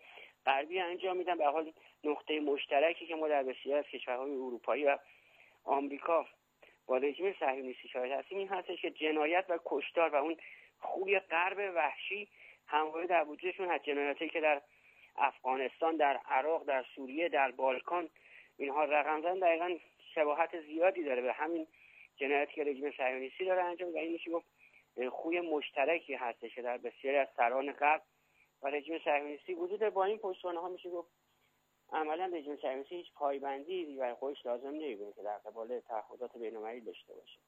غربی انجام میدن. به حال نقطه مشترکی که ما در بسیار از کشورهای اروپایی و آمریکا با رژیم صهیونیستی شاهد هستیم این هستش که جنایت و کشتار و اون خوی غرب وحشی همواره در وجودشون از جنایاتی که در افغانستان، در عراق، در سوریه، در بالکان اینها رقم زدن دقیقاً شباهت زیادی داره به همین جنایاتی که رژیم صهیونیستی داره انجام میده. این میشه گفت خوی مشترکی هستش که در بسیاری از سران غرب و رژیم صهیونیستی وجود داره. با این پشتوانه ها میشه گفت عملا رژیم صهیونیستی هیچ پایبندی برای خودش لازم نمی‌بینه که در قبال تعهدات بین‌المللی داشته باشه.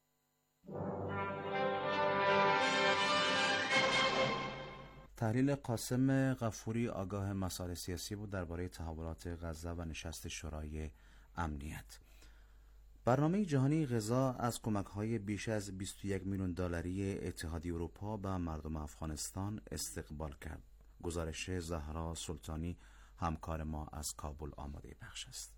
تحلیل قاسم غفوری آگاه مسائل سیاسی بود درباره تحولات غزه و نشست شورای امنیت. برنامه جهانی غذا از کمک‌های بیش از بیست و یک میلیون دلاری اتحادیه اروپا به مردم افغانستان استقبال کرد. گزارش زهرا سلطانی همکار ما از کابل آماده پخش است.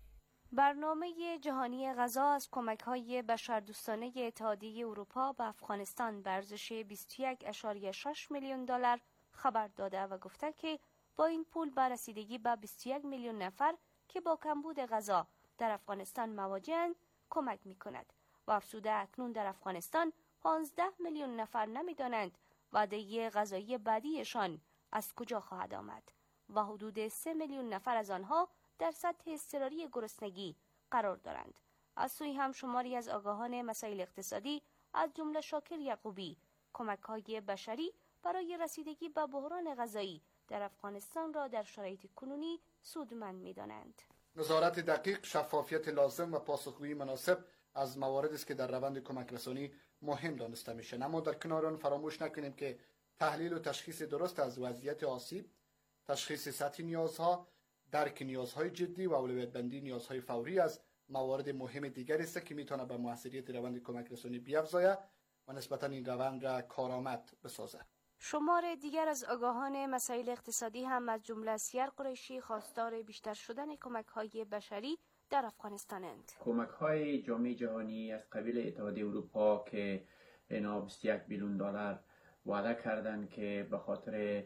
برنامه جهانی غذا از کمک‌های بشردوستانه اتحادیه اروپا به افغانستان به ارزش بیست و یک ممیز شش میلیون دلار خبر داده و گفته که با این پول به رسیدگی به بیست و یک میلیون نفر که با کمبود غذا در افغانستان مواجه‌اند کمک می‌کند و افزوده اکنون در افغانستان پانزده میلیون نفر نمی‌دانند وعده غذایی بعدیشان از کجا خواهد آمد و حدود سه میلیون نفر از آنها در سطح اضطراری گرسنگی قرار دارند. از سوی هم شماری از آگاهان مسائل اقتصادی از جمله شاکر یعقوبی کمک‌های بشری برای رسیدگی به بحران غذایی در افغانستان را در شرایط کنونی سودمند می‌دانند. نظارت دقیق، شفافیت لازم و پاسخگویی مناسب از مواردی است که در روند کمک رسانی مهم دانسته میشه. اما در کنار آن فراموش نکنیم که تحلیل و تشخیص درست از وضعیت آسیب، تشخیص سطح نیازها، درک نیازهای جدی و اولویت بندی نیازهای فوری از موارد مهم دیگری است که میتونه به موثریت روند کمک رسانی بیافزاید و نسبتا این روند را کارآمد بسازه. شمار دیگر از آگاهان مسائل اقتصادی هم از جمله سیر قریشی خواستار بیشتر شدن کمک‌های بشری در افغانستانند. کمک‌های جامعه جهانی از قبیل اتحادیه اروپا که اینا بیست و یک میلیون دلار وعده کردند که به خاطر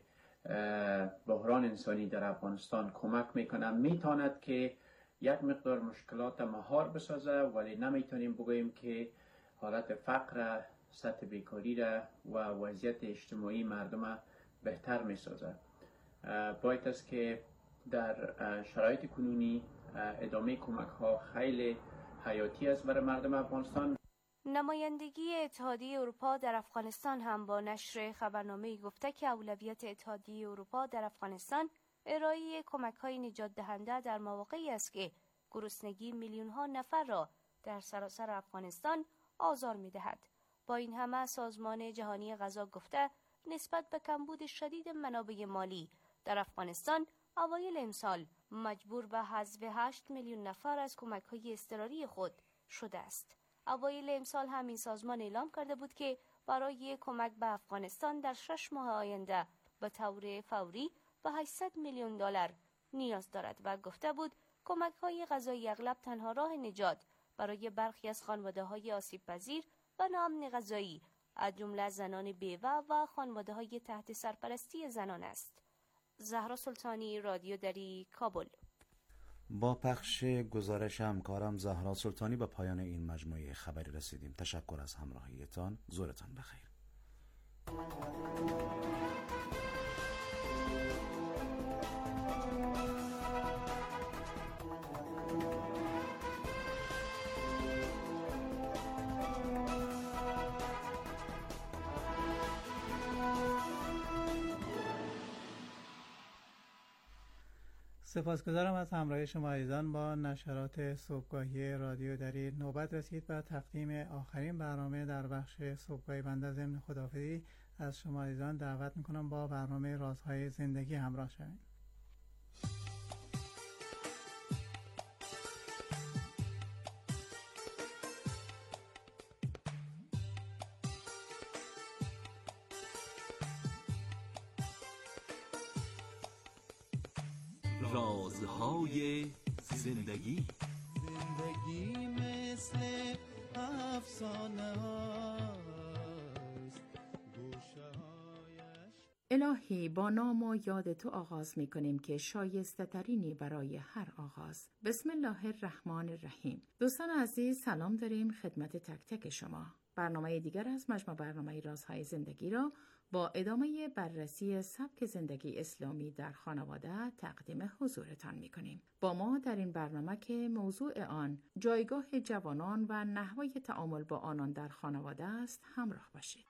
بحران انسانی در افغانستان کمک میکنه، میتواند که یک مقدار مشکلات مهار بسازه، ولی نمیتونیم بگوییم که حالت فقر، سطح بیکاری را و وضعیت اجتماعی مردم بهتر میسازه. باید است که در شرایط کنونی ادامه کمک ها خیلی حیاتی است برای مردم افغانستان. نمایندگی اتحادیه اروپا در افغانستان هم با نشر خبرنامه‌ای گفته که اولویت اتحادیه اروپا در افغانستان ارائه کمک‌های نجات دهنده در مواقعی است که گرسنگی میلیون‌ها نفر را در سراسر افغانستان آزار می‌دهد. با این همه سازمان جهانی غذا گفته نسبت به کمبود شدید منابع مالی در افغانستان اوایل امسال مجبور به حذف هشت میلیون نفر از کمک‌های اضطراری خود شده است. اوایل امسال همین سازمان اعلام کرده بود که برای کمک به افغانستان در شش ماه آینده به طور فوری به هشتصد میلیون دلار نیاز دارد و گفته بود کمک‌های غذایی اغلب تنها راه نجات برای برخی از خانواده‌های آسیب‌پذیر و ناامن غذایی از جمله زنان بیوه و خانواده‌های تحت سرپرستی زنان است. زهرا سلطانی، رادیو دری، کابل. با پخش گزارش همکارم زهرا سلطانی به پایان این مجموعه خبری رسیدیم. تشکر از همراهیتان. ظهرتان بخیر. سپاسگزارم از همراهی شما عزیزان با نشرات صبحگاهی رادیو دری. نوبت رسید به تقدیم آخرین برنامه در بخش صبحگاهی. بنده ضمن خداحافظی از شما عزیزان دعوت میکنم با برنامه رازهای زندگی همراه شوید. رازهای زندگی. زندگی مثل افسانه هاست، گوشه هایش الهی با نام و یاد تو آغاز می کنیم که شایسته ترینی برای هر آغاز. بسم الله الرحمن الرحیم. دوستان عزیز سلام داریم خدمت تک تک شما. برنامه دیگر از مجموع برنامه رازهای زندگی را با ادامه بررسی سبک زندگی اسلامی در خانواده تقدیم حضورتان می کنیم. با ما در این برنامه که موضوع آن جایگاه جوانان و نحوه تعامل با آنان در خانواده است همراه باشید.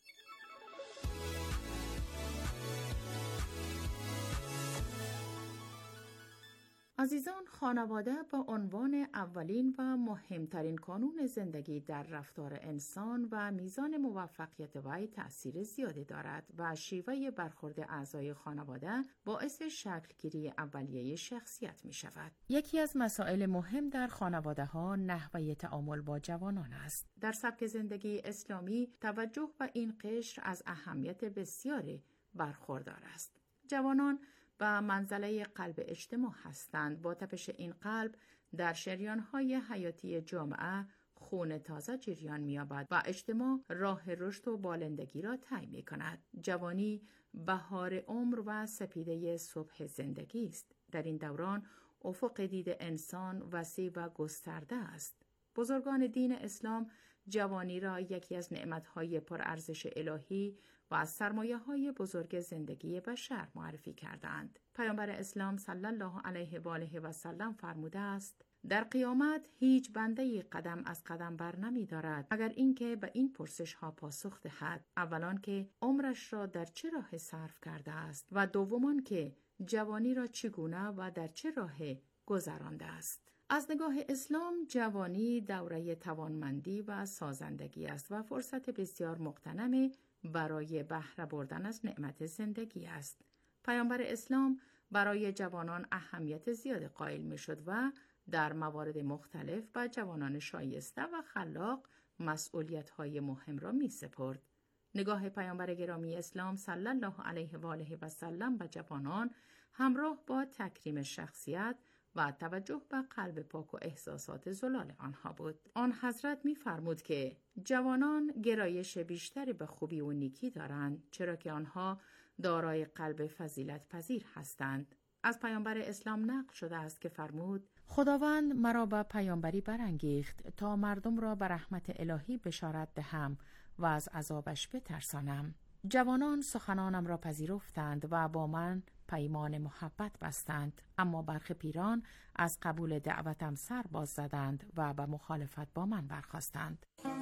عزیزان، خانواده با عنوان اولین و مهمترین کانون زندگی در رفتار انسان و میزان موفقیت وی تأثیر زیادی دارد و شیوه برخورد اعضای خانواده باعث شکلگیری اولیه شخصیت می شود. یکی از مسائل مهم در خانواده ها نحوه تعامل با جوانان است. در سبک زندگی اسلامی توجه به این قشر از اهمیت بسیاری برخوردار است. جوانان و منزله قلب اجتماع هستند. با تپش این قلب در شریان‌های حیاتی جامعه خون تازه جریان می‌یابد و اجتماع راه رشد و بالندگی را طی می‌کند. جوانی بهار عمر و سپیده صبح زندگی است. در این دوران افق دید انسان وسیع و گسترده است. بزرگان دین اسلام جوانی را یکی از نعمت‌های پرارزش الهی و از سرمایه‌های بزرگ زندگی بشر معرفی کردند. پیامبر اسلام صلی الله علیه و آله و سلم فرموده است: در قیامت هیچ بنده‌ای قدم از قدم بر نمی دارد اگر اینکه به این پرسش ها پاسخ دهد. اولان که عمرش را در چه راه صرف کرده است و دومان که جوانی را چگونه و در چه راه گذرانده است. از نگاه اسلام جوانی دوره توانمندی و سازندگی است و فرصت بسیار مغتنم برای بهره بردن از نعمت زندگی است. پیامبر اسلام برای جوانان اهمیت زیاد قائل می شد و در موارد مختلف به جوانان شایسته و خلاق مسئولیت های مهم را می سپرد. نگاه پیامبر گرامی اسلام صلی الله علیه و آله و سلم به جوانان همراه با تکریم شخصیت و توجه به قلب پاک و احساسات زلال آنها بود. آن حضرت می فرمود که جوانان گرایش بیشتری به خوبی و نیکی دارند، چرا که آنها دارای قلب فضیلت پذیر هستند. از پیامبر اسلام نقل شده است که فرمود: خداوند مرا به پیامبری برانگیخت تا مردم را به رحمت الهی بشارت دهم و از عذابش بترسانم. جوانان سخنانم را پذیرفتند و با من پیمان محبت بستند، اما برخی پیران از قبول دعوتم سر باز زدند و به مخالفت با من برخاستند.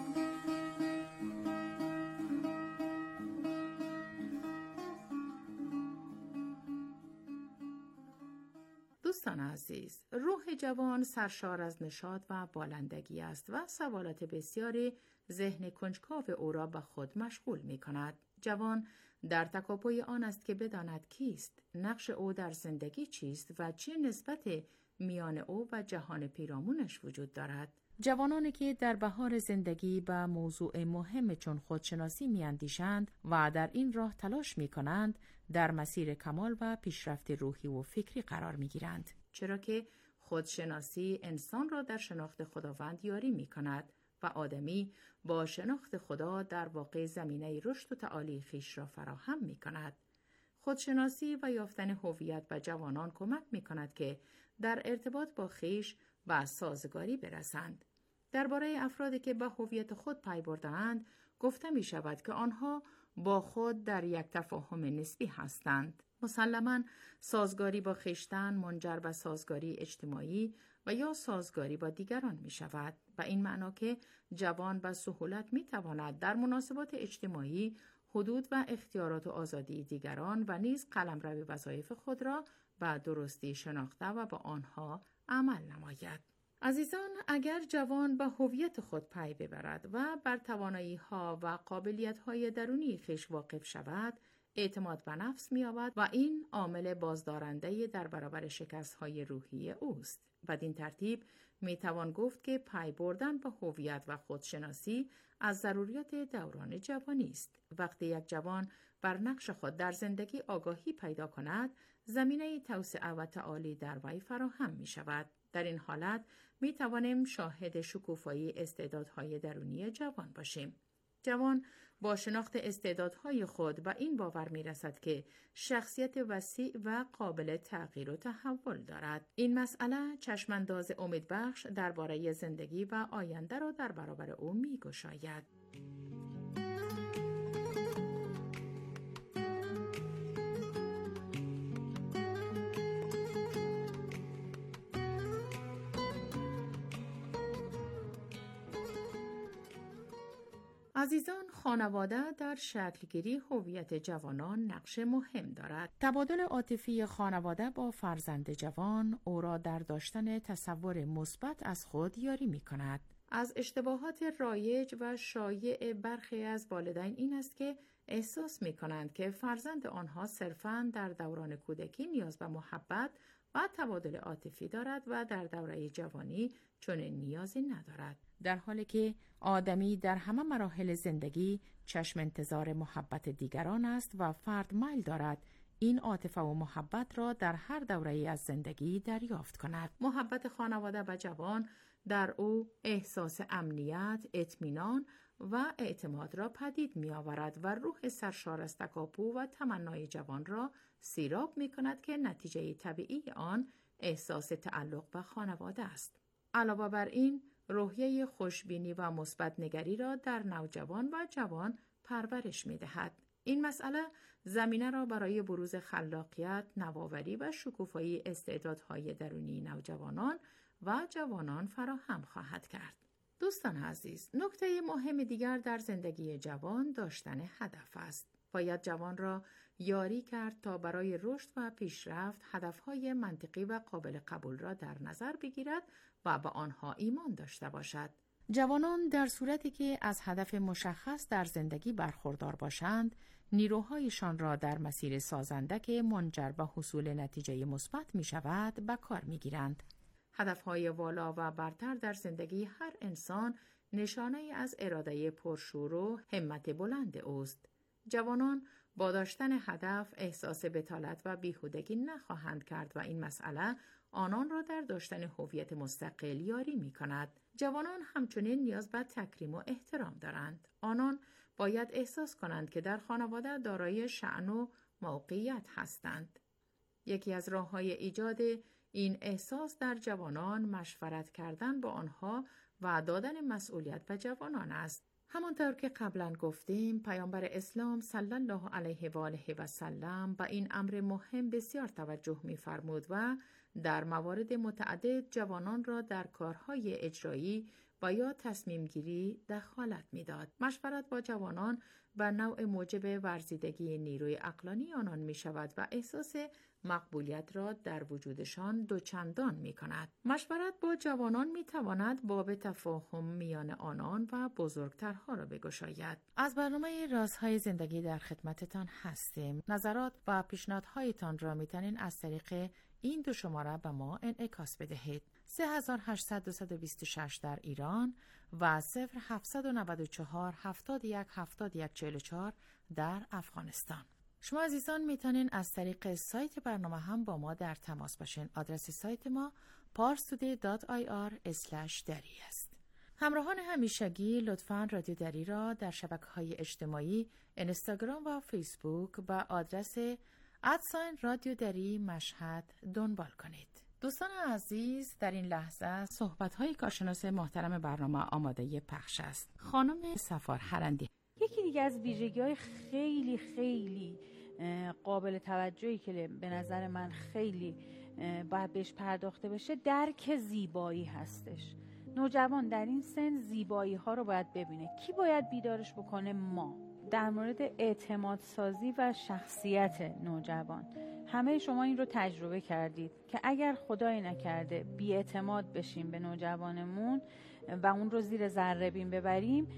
دوستان عزیز، روح جوان سرشار از نشاط و بالندگی است و سوالات بسیاری ذهن کنجکاو او را به خود مشغول می کند. جوان در تکاپوی آن است که بداند کیست، نقش او در زندگی چیست و چه نسبت میان او و جهان پیرامونش وجود دارد. جوانانی که در بهار زندگی به موضوع مهم چون خودشناسی میاندیشند و در این راه تلاش می کنند، در مسیر کمال و پیشرفت روحی و فکری قرار می گیرند. چرا که خودشناسی انسان را در شناخت خداوند یاری می کند و آدمی با شناخت خدا در واقع زمینه رشد و تعالی خویش را فراهم می کند. خودشناسی و یافتن هویت به جوانان کمک می کند که در ارتباط با خویش و سازگاری برسند. درباره افرادی که به هویت خود پی برده‌اند گفته می شود که آنها با خود در یک تفاهم نسبی هستند. مسلماً سازگاری با خویشتن منجر به سازگاری اجتماعی و یا سازگاری با دیگران می شود. و این معنا که جوان به سهولت می تواند در مناسبات اجتماعی حدود و اختیارات و آزادی دیگران و نیز قلمرو وظایف خود را به درستی شناخته و با آنها عمل نماید. عزیزان، اگر جوان به هویت خود پی ببرد و بر توانایی‌ها و قابلیت‌های درونی خویش واقف شود، اعتماد به نفس می‌یابد و این عامل بازدارنده در برابر شکست‌های روحی اوست. بدین ترتیب می‌توان گفت که پی بردن به هویت و خودشناسی از ضروریات دوران جوانی است. وقتی یک جوان بر نقش خود در زندگی آگاهی پیدا کند، زمینه توسعه و تعالی در وی فراهم می‌شود. در این حالت می توانیم شاهد شکوفایی استعدادهای درونی جوان باشیم. جوان با شناخت استعدادهای خود و این باور می‌رسد که شخصیت وسیع و قابل تغییر و تحول دارد. این مسئله چشمانداز امیدبخش درباره زندگی و آینده را در برابر او می‌گشاید. عزیزان، خانواده در شکلگیری هویت جوانان نقش مهم دارد. تبادل عاطفی خانواده با فرزند جوان او را در داشتن تصور مثبت از خود یاری می کند. از اشتباهات رایج و شایع برخی از والدین این است که احساس می کنند که فرزند آنها صرفاً در دوران کودکی نیاز به محبت و تبادل عاطفی دارد و در دوره جوانی چنین نیازی ندارد، در حالی که آدمی در همه مراحل زندگی چشم انتظار محبت دیگران است و فرد میل دارد این عاطفه و محبت را در هر دوره از زندگی دریافت کند. محبت خانواده و جوان در او احساس امنیت، اطمینان و اعتماد را پدید می آورد و روح سرشار از تکاپو و تمنای جوان را سیراب می کند که نتیجه طبیعی آن احساس تعلق به خانواده است. علاوه بر این، روحیه خوشبینی و مثبت نگری را در نوجوان و جوان پرورش می دهد. این مسئله زمینه را برای بروز خلاقیت، نوآوری و شکوفایی استعدادهای درونی نوجوانان و جوانان فراهم خواهد کرد. دوستان عزیز، نکته مهم دیگر در زندگی جوان داشتن هدف است. باید جوان را یاری کرد تا برای رشد و پیشرفت هدفهای منطقی و قابل قبول را در نظر بگیرد و به آنها ایمان داشته باشد. جوانان در صورتی که از هدف مشخص در زندگی برخوردار باشند، نیروهایشان را در مسیر سازنده که منجر به حصول نتیجه مثبت می شود به کار می گیرند. هدفهای والا و برتر در زندگی هر انسان نشانه از اراده پرشور و همت بلند اوست. جوانان با داشتن هدف احساس بتالت و بیهودگی نخواهند کرد و این مسئله آنان را در داشتن هویت مستقل یاری می کند. جوانان همچنین نیاز به تکریم و احترام دارند. آنان باید احساس کنند که در خانواده دارای شأن و موقعیت هستند. یکی از راه‌های ایجاد این احساس در جوانان مشورت کردن با آنها و دادن مسئولیت به جوانان است. همانطور که قبلا گفتیم، پیامبر اسلام صلی الله علیه و آله و سلم به این امر مهم بسیار توجه می فرمود و در موارد متعدد جوانان را در کارهای اجرایی و یا تصمیم گیری دخالت می داد. مشورت با جوانان به نوع موجب ورزیدگی نیروی عقلانی آنان می شود و احساس مقبولیت را در وجودشان دوچندان می کند. مشورت با جوانان می تواند باب تفاهم میان آنان و بزرگترها را بگشاید. از برنامه رازهای زندگی در خدمتتان هستیم. نظرات و پیشنهادهایتان را می توانید از طریق این دو شماره به ما انعکاس بدهید. سه هزار و هشتصد و دویست و بیست و شش در ایران و صفر هفتصد و نود و چهار هفتاد و یک هفتاد و یک چهل و چهار در افغانستان. شما عزیزان میتونین از طریق سایت برنامه هم با ما در تماس باشین. آدرس سایت ما پارس تودی دات آی آر اسلش دری است. همراهان همیشگی لطفاً رادیو دری را در شبکه‌های اجتماعی اینستاگرام و فیسبوک با آدرس ادساین رادیو دری مشهد دنبال کنید. دوستان عزیز، در این لحظه صحبت‌های کارشناس محترم برنامه آماده پخش است. خانم صفار هرندی. یکی دیگه از ویژگی‌های خیلی خیلی قابل توجهی که به نظر من خیلی باید بهش پرداخته بشه درک زیبایی هستش. نوجوان در این سن زیبایی ها رو باید ببینه. کی باید بیدارش بکنه؟ ما. در مورد اعتماد سازی و شخصیت نوجوان، همه شما این رو تجربه کردید که اگر خدای نکرده بی‌اعتماد بشیم به نوجوانمون و اون رو زیر ذره بین ببریم،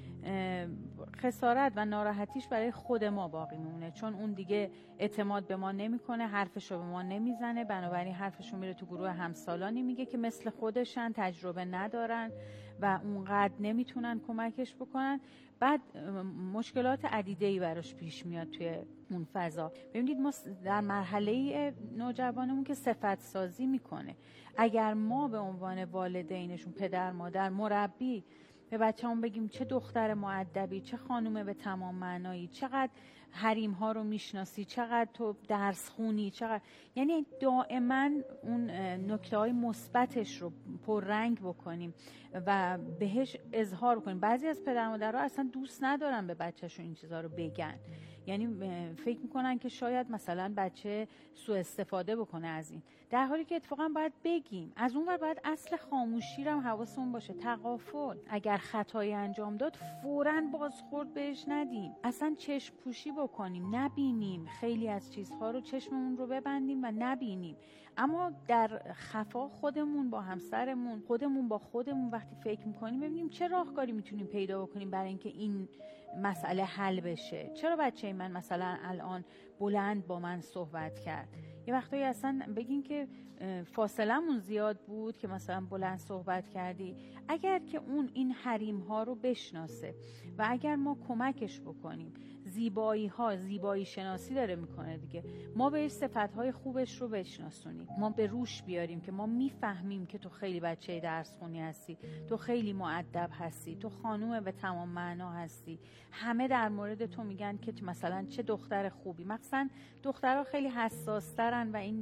خسارت و ناراحتیش برای خود ما باقی میمونه، چون اون دیگه اعتماد به ما نمیکنه، حرفشو به ما نمیزنه، بنابراین حرفشو میره تو گروه همسالانی میگه که مثل خودشن، تجربه ندارن و اونقدر نمیتونن کمکش بکنن. بعد مشکلات عدیده‌ای براش پیش میاد توی اون فضا. ببینید ما در مرحله نوجوانمون که صفت سازی میکنه، اگر ما به عنوان والدینشون، پدر، مادر، مربی به بچه‌مون بگیم چه دختر مؤدبی، چه خانومه به تمام معنایی، چقدر حریم ها رو میشناسی، چقدر تو درس خونی، چقدر، یعنی دائما اون نکته های مثبتش رو پررنگ بکنیم و بهش اظهار کنیم. بعضی از پدر مادرها اصلا دوست ندارن به بچه‌شون این چیزا رو بگن، یعنی فکر میکنن که شاید مثلا بچه سوء استفاده بکنه از این، در حالی که اتفاقا باید بگیم. از اون ور باید اصل خاموشی رو هم حواسمون باشه، تغافل. اگر خطایی انجام داد فوراً بازخورد بهش ندیم، اصلا چشم پوشی بکنیم، نبینیم، خیلی از چیزها رو چشممون رو ببندیم و نبینیم، اما در خفا خودمون با همسرمون، خودمون با خودمون وقتی فکر میکنیم ببینیم چه راهکاری میتونیم پیدا بکنیم برای اینکه این مسئله حل بشه. چرا بچه من مثلا الان بلند با من صحبت کرد؟ یه وقتایی اصلا بگین که فاصلمون زیاد بود که مثلا بلند صحبت کردی. اگر که اون این حریم ها رو بشناسه و اگر ما کمکش بکنیم، زیبایی ها، زیبایی شناسی داره میکنه دیگه، ما بهش صفت های خوبش رو بشناسونیم، ما به روش بیاریم که ما میفهمیم که تو خیلی بچه درس خونی هستی، تو خیلی مؤدب هستی، تو خانوم به تمام معنا هستی، همه در مورد تو میگن که مثلا چه دختر خوبی. مثلا دخترها خیلی حساس ترن و این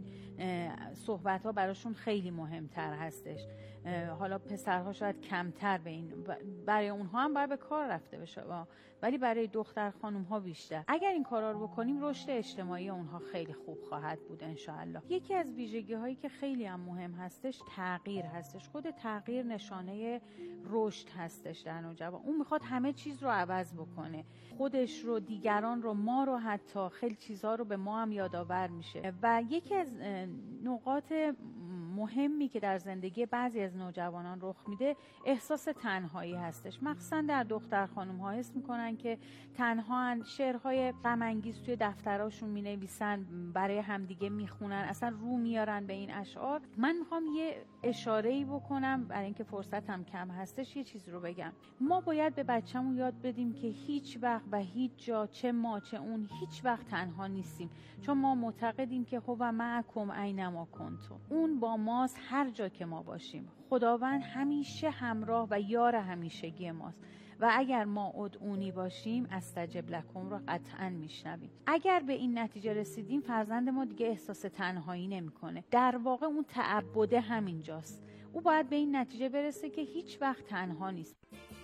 صحبت ها براشون خیلی مهمتر هستش، حالا پسرها شاید کمتر به این، برای اونها هم باید به کار رفته بشه، ولی برای دختر خانوم ها بیشتر. اگر این کارا رو بکنیم رشد اجتماعی اونها خیلی خوب خواهد بود انشاءالله. یکی از ویژگی هایی که خیلی هم مهم هستش تغییر هستش. خود تغییر نشانه رشد هستش در نوجوان. اون میخواد همه چیز رو عوض بکنه، خودش رو، دیگران رو، ما رو، حتی خیلی چیزها رو به ما هم یادآور میشه. و یکی از نقاط مهمی که در زندگی بعضی از نوجوانان رخ میده احساس تنهایی هستش. مخصوصا در دختر خانم ها حس میکنن که تنها، شعرهای غم انگیز توی دفتراشون مینویسن، برای همدیگه میخونن، اصلا رو میارن به این اشعار. من میخوام یه اشاره‌ای بکنم برای اینکه فرصتم کم هستش، یه چیز رو بگم. ما باید به بچه‌مون یاد بدیم که هیچ وقت و هیچ جا، چه ما چه اون، هیچ وقت تنها نیستیم، چون ما معتقدیم که هو معکم اینما کنتم، اون با ماست هر جا که ما باشیم. خداوند همیشه همراه و یار همیشگی ماست و اگر ما ادعونی باشیم استجب لکم رو قطعا میشنویم. اگر به این نتیجه رسیدیم فرزند ما دیگه احساس تنهایی نمیکنه. در واقع اون تعبده همینجاست، او باید به این نتیجه برسه که هیچ وقت تنها نیست.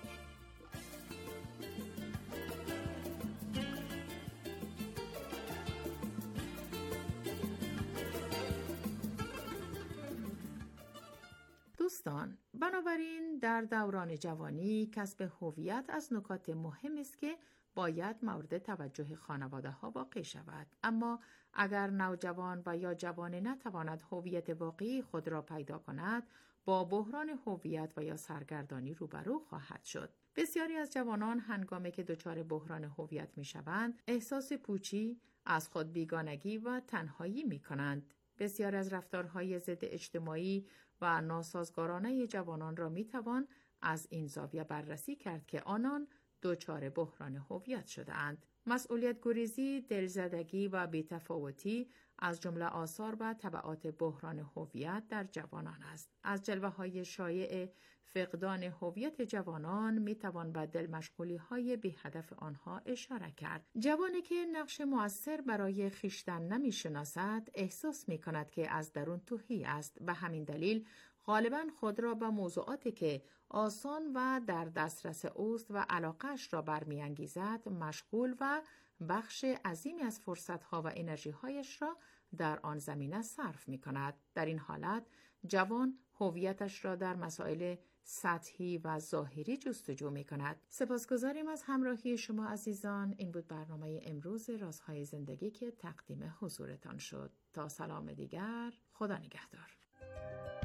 دوستان، بنابراین در دوران جوانی کسب هویت از نکات مهم است که باید مورد توجه خانواده ها واقع شود. اما اگر نوجوان و یا جوان نتواند هویت واقعی خود را پیدا کند، با بحران هویت و یا سرگردانی روبرو خواهد شد. بسیاری از جوانان هنگامی که دچار بحران هویت می شوند، احساس پوچی، از خود بیگانگی و تنهایی می کنند. بسیار از رفتارهای ضد اجتماعی و ناسازگارانه جوانان را می توان از این زاویه بررسی کرد که آنان دچار بحران هویت شده اند. مسئولیت گریزی، دلزدگی و بی‌تفاوتی از جمله آثار و تبعات بحران هویت در جوانان است. از جلوه‌های شایع فقدان هویت جوانان می توان به دلمشغولی‌های بی هدف آنها اشاره کرد. جوانی که نقش مؤثر برای خویشتن نمی‌شناسد، احساس می‌کند که از درون تهی است. به همین دلیل غالباً خود را به موضوعاتی که آسان و در دسترس اوست و علاقه‌اش را برمی‌انگیزد مشغول و بخش عظیمی از فرصت‌ها و انرژی‌هایش را در آن زمینه صرف می‌کند. در این حالت جوان هویتش را در مسائل سطحی و ظاهری جستجو می‌کند. سپاسگزاریم از همراهی شما عزیزان. این بود برنامه امروز رازهای زندگی که تقدیم حضورتان شد. تا سلام دیگر، خدا نگهدار.